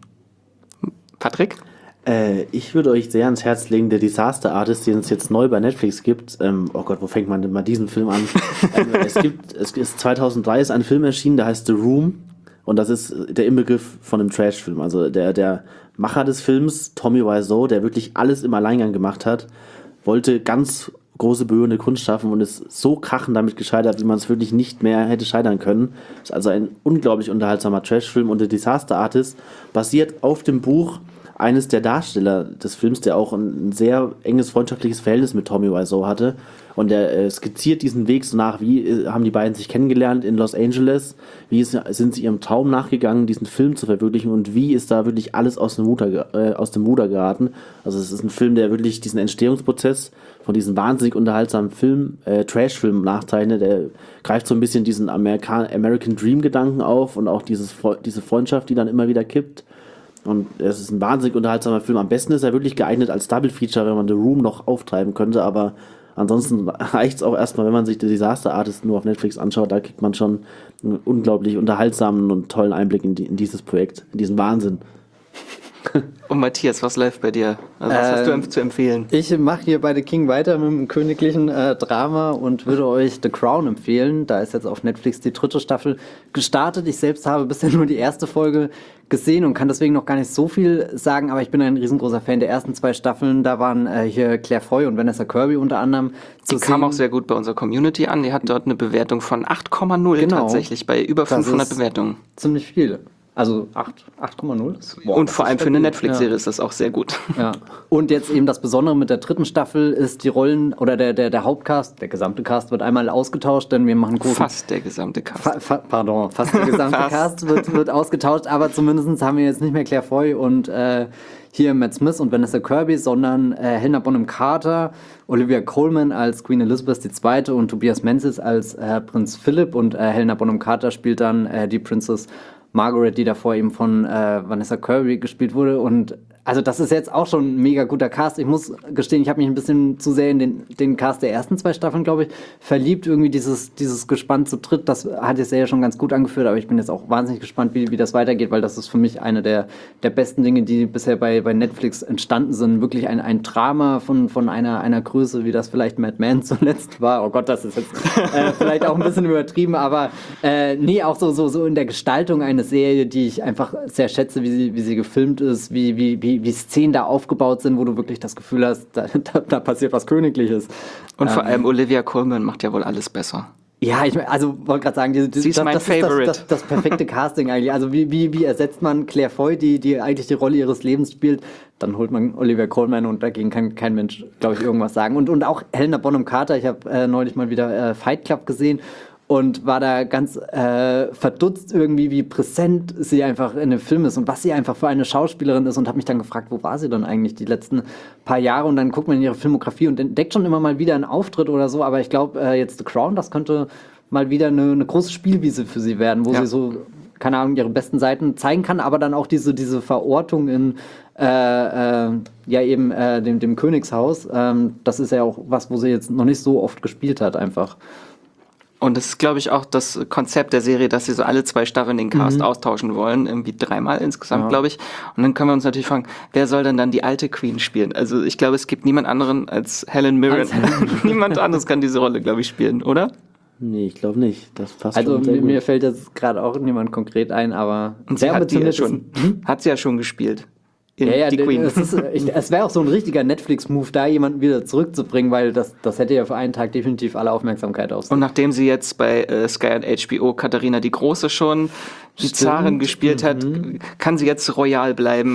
Patrick? Äh, ich würde euch sehr ans Herz legen, der Disaster Artist, den es jetzt neu bei Netflix gibt. Ähm, oh Gott, wo fängt man denn mal diesen Film an? ähm, es gibt, es ist zweitausenddrei ist ein Film erschienen, der heißt The Room. Und das ist der Inbegriff von einem Trash-Film. Also der, der Macher des Films, Tommy Wiseau, der wirklich alles im Alleingang gemacht hat, wollte ganz große berührende Kunst schaffen und ist so krachend damit gescheitert, wie man es wirklich nicht mehr hätte scheitern können. Ist also ein unglaublich unterhaltsamer Trashfilm und The Disaster Artist basiert auf dem Buch eines der Darsteller des Films, der auch ein sehr enges freundschaftliches Verhältnis mit Tommy Wiseau hatte. Und er äh, skizziert diesen Weg so nach, wie äh, haben die beiden sich kennengelernt in Los Angeles, wie ist, sind sie ihrem Traum nachgegangen, diesen Film zu verwirklichen und wie ist da wirklich alles aus dem Ruder, äh, aus dem Ruder geraten. Also es ist ein Film, der wirklich diesen Entstehungsprozess von diesem wahnsinnig unterhaltsamen Film, äh, Trash-Film nachzeichnet. Der greift so ein bisschen diesen Amerika- American Dream-Gedanken auf und auch dieses, diese Freundschaft, die dann immer wieder kippt. Und es ist ein wahnsinnig unterhaltsamer Film. Am besten ist er wirklich geeignet als Double-Feature, wenn man The Room noch auftreiben könnte, aber ansonsten reicht es auch erstmal, wenn man sich The Disaster Artist nur auf Netflix anschaut, da kriegt man schon einen unglaublich unterhaltsamen und tollen Einblick in, die, in dieses Projekt, in diesen Wahnsinn. Und Matthias, was läuft bei dir? Also was ähm, hast du em- zu empfehlen? Ich mache hier bei The King weiter mit dem königlichen äh, Drama und würde euch The Crown empfehlen. Da ist jetzt auf Netflix die dritte Staffel gestartet. Ich selbst habe bisher nur die erste Folge gesehen und kann deswegen noch gar nicht so viel sagen, aber ich bin ein riesengroßer Fan der ersten zwei Staffeln. Da waren äh, hier Claire Foy und Vanessa Kirby unter anderem zu Die sehen. kam auch sehr gut bei unserer Community an. Die hat dort eine Bewertung von acht Komma null Genau. tatsächlich, bei über Das fünfhundert ist Bewertungen. Ziemlich viel. Also acht Komma null. Und vor allem für eine Netflix-Serie ist das auch sehr gut. Ja. Und jetzt eben das Besondere mit der dritten Staffel ist die Rollen oder der, der, der Hauptcast, der gesamte Cast wird einmal ausgetauscht, denn wir machen großen... Fast der gesamte Cast. Fa fa pardon, fast der gesamte Fast. Cast wird, wird ausgetauscht, aber zumindest haben wir jetzt nicht mehr Claire Foy und äh, hier Matt Smith und Vanessa Kirby, sondern äh, Helena Bonham Carter, Olivia Colman als Queen Elizabeth die Zweite und Tobias Menzies als äh, Prinz Philipp und äh, Helena Bonham Carter spielt dann äh, die Princess Margaret, die davor eben von äh, Vanessa Kirby gespielt wurde. Und also das ist jetzt auch schon ein mega guter Cast. Ich muss gestehen, ich habe mich ein bisschen zu sehr in den, den Cast der ersten zwei Staffeln, glaube ich, verliebt. Irgendwie dieses, dieses Gespann zu dritt, das hat jetzt ja schon ganz gut angeführt, aber ich bin jetzt auch wahnsinnig gespannt, wie, wie das weitergeht, weil das ist für mich eine der, der besten Dinge, die bisher bei, bei Netflix entstanden sind. Wirklich ein, ein Drama von, von einer, einer Größe, wie das vielleicht Mad Men zuletzt war. Oh Gott, das ist jetzt äh, vielleicht auch ein bisschen übertrieben, aber äh, nee, auch so, so, so in der Gestaltung eines Serie, die ich einfach sehr schätze, wie sie, wie sie gefilmt ist, wie, wie, wie, wie Szenen da aufgebaut sind, wo du wirklich das Gefühl hast, da, da, da passiert was Königliches. Und vor ähm, allem Olivia Colman macht ja wohl alles besser. Ja, ich also wollte gerade sagen, die, die, Sie ist das, mein das Favorite. ist das, das, das perfekte Casting eigentlich. Also wie, wie, wie ersetzt man Claire Foy, die, die eigentlich die Rolle ihres Lebens spielt, dann holt man Olivia Colman und dagegen kann kein Mensch, glaube ich, irgendwas sagen. Und, und auch Helena Bonham Carter, ich habe äh, neulich mal wieder äh, Fight Club gesehen und war da ganz äh, verdutzt irgendwie, wie präsent sie einfach in dem Film ist und was sie einfach für eine Schauspielerin ist und habe mich dann gefragt, wo war sie dann eigentlich die letzten paar Jahre und dann guckt man in ihre Filmografie und entdeckt schon immer mal wieder einen Auftritt oder so, aber ich glaube, äh, jetzt The Crown, das könnte mal wieder eine, eine große Spielwiese für sie werden, wo Ja. sie so, keine Ahnung, ihre besten Seiten zeigen kann, aber dann auch diese, diese Verortung in äh, äh, ja eben äh, dem, dem Königshaus, ähm, das ist ja auch was, wo sie jetzt noch nicht so oft gespielt hat einfach. Und das ist, glaube ich, auch das Konzept der Serie, dass sie so alle zwei Staffeln den Cast Mhm. austauschen wollen. Irgendwie dreimal insgesamt, Ja. glaube ich. Und dann können wir uns natürlich fragen, wer soll denn dann die alte Queen spielen? Also ich glaube, es gibt niemand anderen als Helen Mirren. Als Helen Niemand anderes kann diese Rolle, glaube ich, spielen, oder? Nee, ich glaube nicht. Das passt Also schon sehr mir, gut. mir fällt jetzt gerade auch niemand konkret ein, aber Und sie sehr hat, die ja ambitioniert schon, ist- Hm? hat sie ja schon gespielt. In Ja, ja, die d- Queen. Es, ist, ich, es wäre auch so ein richtiger Netflix-Move, da jemanden wieder zurückzubringen, weil das, das hätte ja für einen Tag definitiv alle Aufmerksamkeit auf sich. Und nachdem sie jetzt bei äh, Sky und H B O Katharina die Große schon die Stimmt. Zarin gespielt hat, kann sie jetzt royal bleiben,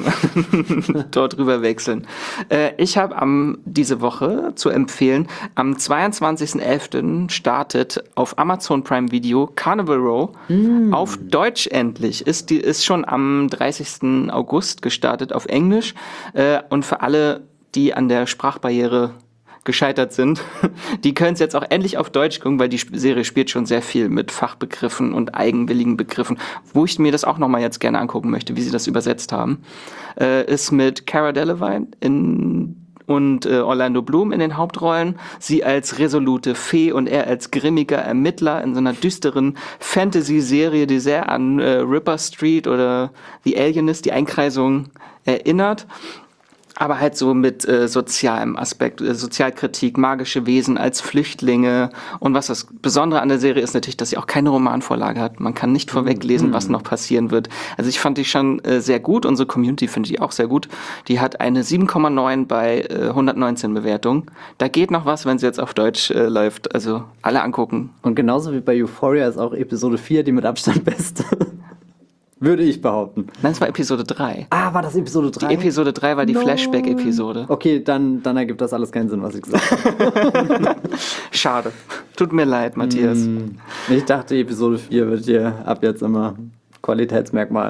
dort rüber wechseln. Äh, ich habe am diese Woche zu empfehlen, am zweiundzwanzigsten elften startet auf Amazon Prime Video Carnival Row auf Deutsch endlich. Ist, die, ist schon am dreißigsten August gestartet auf Englisch äh, und für alle, die an der Sprachbarriere gescheitert sind, die können es jetzt auch endlich auf Deutsch gucken, weil die Sp- Serie spielt schon sehr viel mit Fachbegriffen und eigenwilligen Begriffen, wo ich mir das auch nochmal jetzt gerne angucken möchte, wie sie das übersetzt haben. Äh, ist mit Cara Delevingne in und äh, Orlando Bloom in den Hauptrollen. Sie als resolute Fee und er als grimmiger Ermittler in so einer düsteren Fantasy-Serie, die sehr an äh, Ripper Street oder The Alienist, die Einkreisung, erinnert. Aber halt so mit äh, sozialem Aspekt, äh, Sozialkritik, magische Wesen als Flüchtlinge. Und was das Besondere an der Serie ist natürlich, dass sie auch keine Romanvorlage hat. Man kann nicht vorweglesen, mhm. was noch passieren wird. Also ich fand die schon äh, sehr gut. Unsere Community finde ich auch sehr gut. Die hat eine sieben Komma neun bei äh, hundertneunzehn Bewertungen. Da geht noch was, wenn sie jetzt auf Deutsch äh, läuft. Also alle angucken. Und genauso wie bei Euphoria ist auch Episode vier die mit Abstand beste. Würde ich behaupten. Nein, es war Episode drei. Ah, war das Episode drei? Die Episode drei war die no. Flashback-Episode. Okay, dann, dann ergibt das alles keinen Sinn, was ich gesagt habe. Schade. Tut mir leid, Matthias. Mm, ich dachte, Episode vier wird hier ab jetzt immer Qualitätsmerkmal.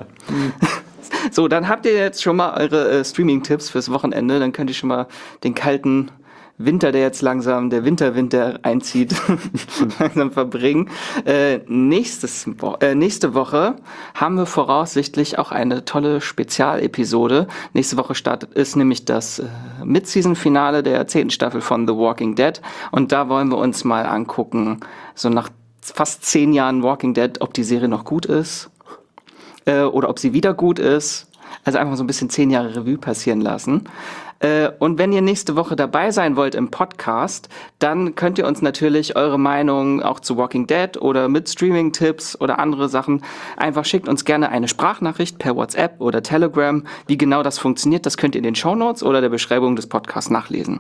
So, dann habt ihr jetzt schon mal eure äh, Streaming-Tipps fürs Wochenende. Dann könnt ihr schon mal den kalten Winter, der jetzt langsam, der Winterwinter einzieht, langsam verbringen. Äh, nächstes Wo- äh, nächste Woche haben wir voraussichtlich auch eine tolle Spezialepisode. Nächste Woche startet ist nämlich das äh, Mid-Season-Finale der zehnten Staffel von The Walking Dead. Und da wollen wir uns mal angucken, so nach fast zehn Jahren Walking Dead, ob die Serie noch gut ist äh, oder ob sie wieder gut ist. Also einfach so ein bisschen zehn Jahre Revue passieren lassen. Äh, und wenn ihr nächste Woche dabei sein wollt im Podcast, dann könnt ihr uns natürlich eure Meinung auch zu Walking Dead oder mit Streaming-Tipps oder andere Sachen, einfach schickt uns gerne eine Sprachnachricht per WhatsApp oder Telegram. Wie genau das funktioniert, das könnt ihr in den Shownotes oder der Beschreibung des Podcasts nachlesen.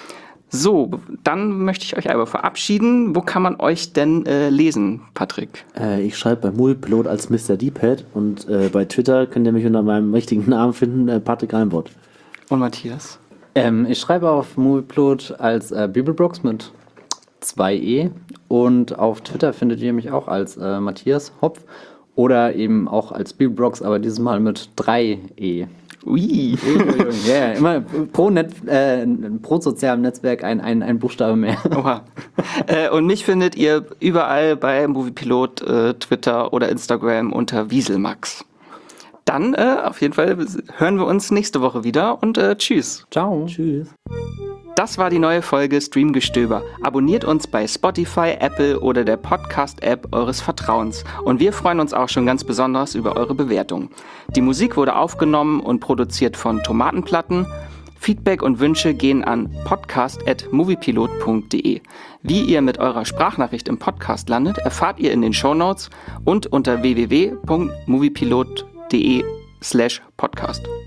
So, dann möchte ich euch aber verabschieden. Wo kann man euch denn äh, lesen, Patrick? Äh, ich schreibe bei Moviepilot als Mister D-Pad und äh, bei Twitter könnt ihr mich unter meinem richtigen Namen finden, äh, Patrick Reinbott. Und Matthias? Ähm, ich schreibe auf Movieplot als äh, Bibelbrox mit zwei E und auf Twitter findet ihr mich auch als äh, Matthias Hopf oder eben auch als Bibelbrox, aber dieses Mal mit drei E. Ui. Ja, yeah, immer pro, Net, äh, pro sozialem Netzwerk ein, ein, ein Buchstabe mehr. Oha. äh, und mich findet ihr überall bei Moviepilot, äh, Twitter oder Instagram unter Wieselmax. Dann äh, auf jeden Fall hören wir uns nächste Woche wieder und äh, tschüss. Ciao. Tschüss. Das war die neue Folge Streamgestöber. Abonniert uns bei Spotify, Apple oder der Podcast-App eures Vertrauens. Und wir freuen uns auch schon ganz besonders über eure Bewertung. Die Musik wurde aufgenommen und produziert von Tomatenplatten. Feedback und Wünsche gehen an podcast at moviepilot punkt de. Wie ihr mit eurer Sprachnachricht im Podcast landet, erfahrt ihr in den Shownotes und unter w w w punkt moviepilot punkt de slash podcast.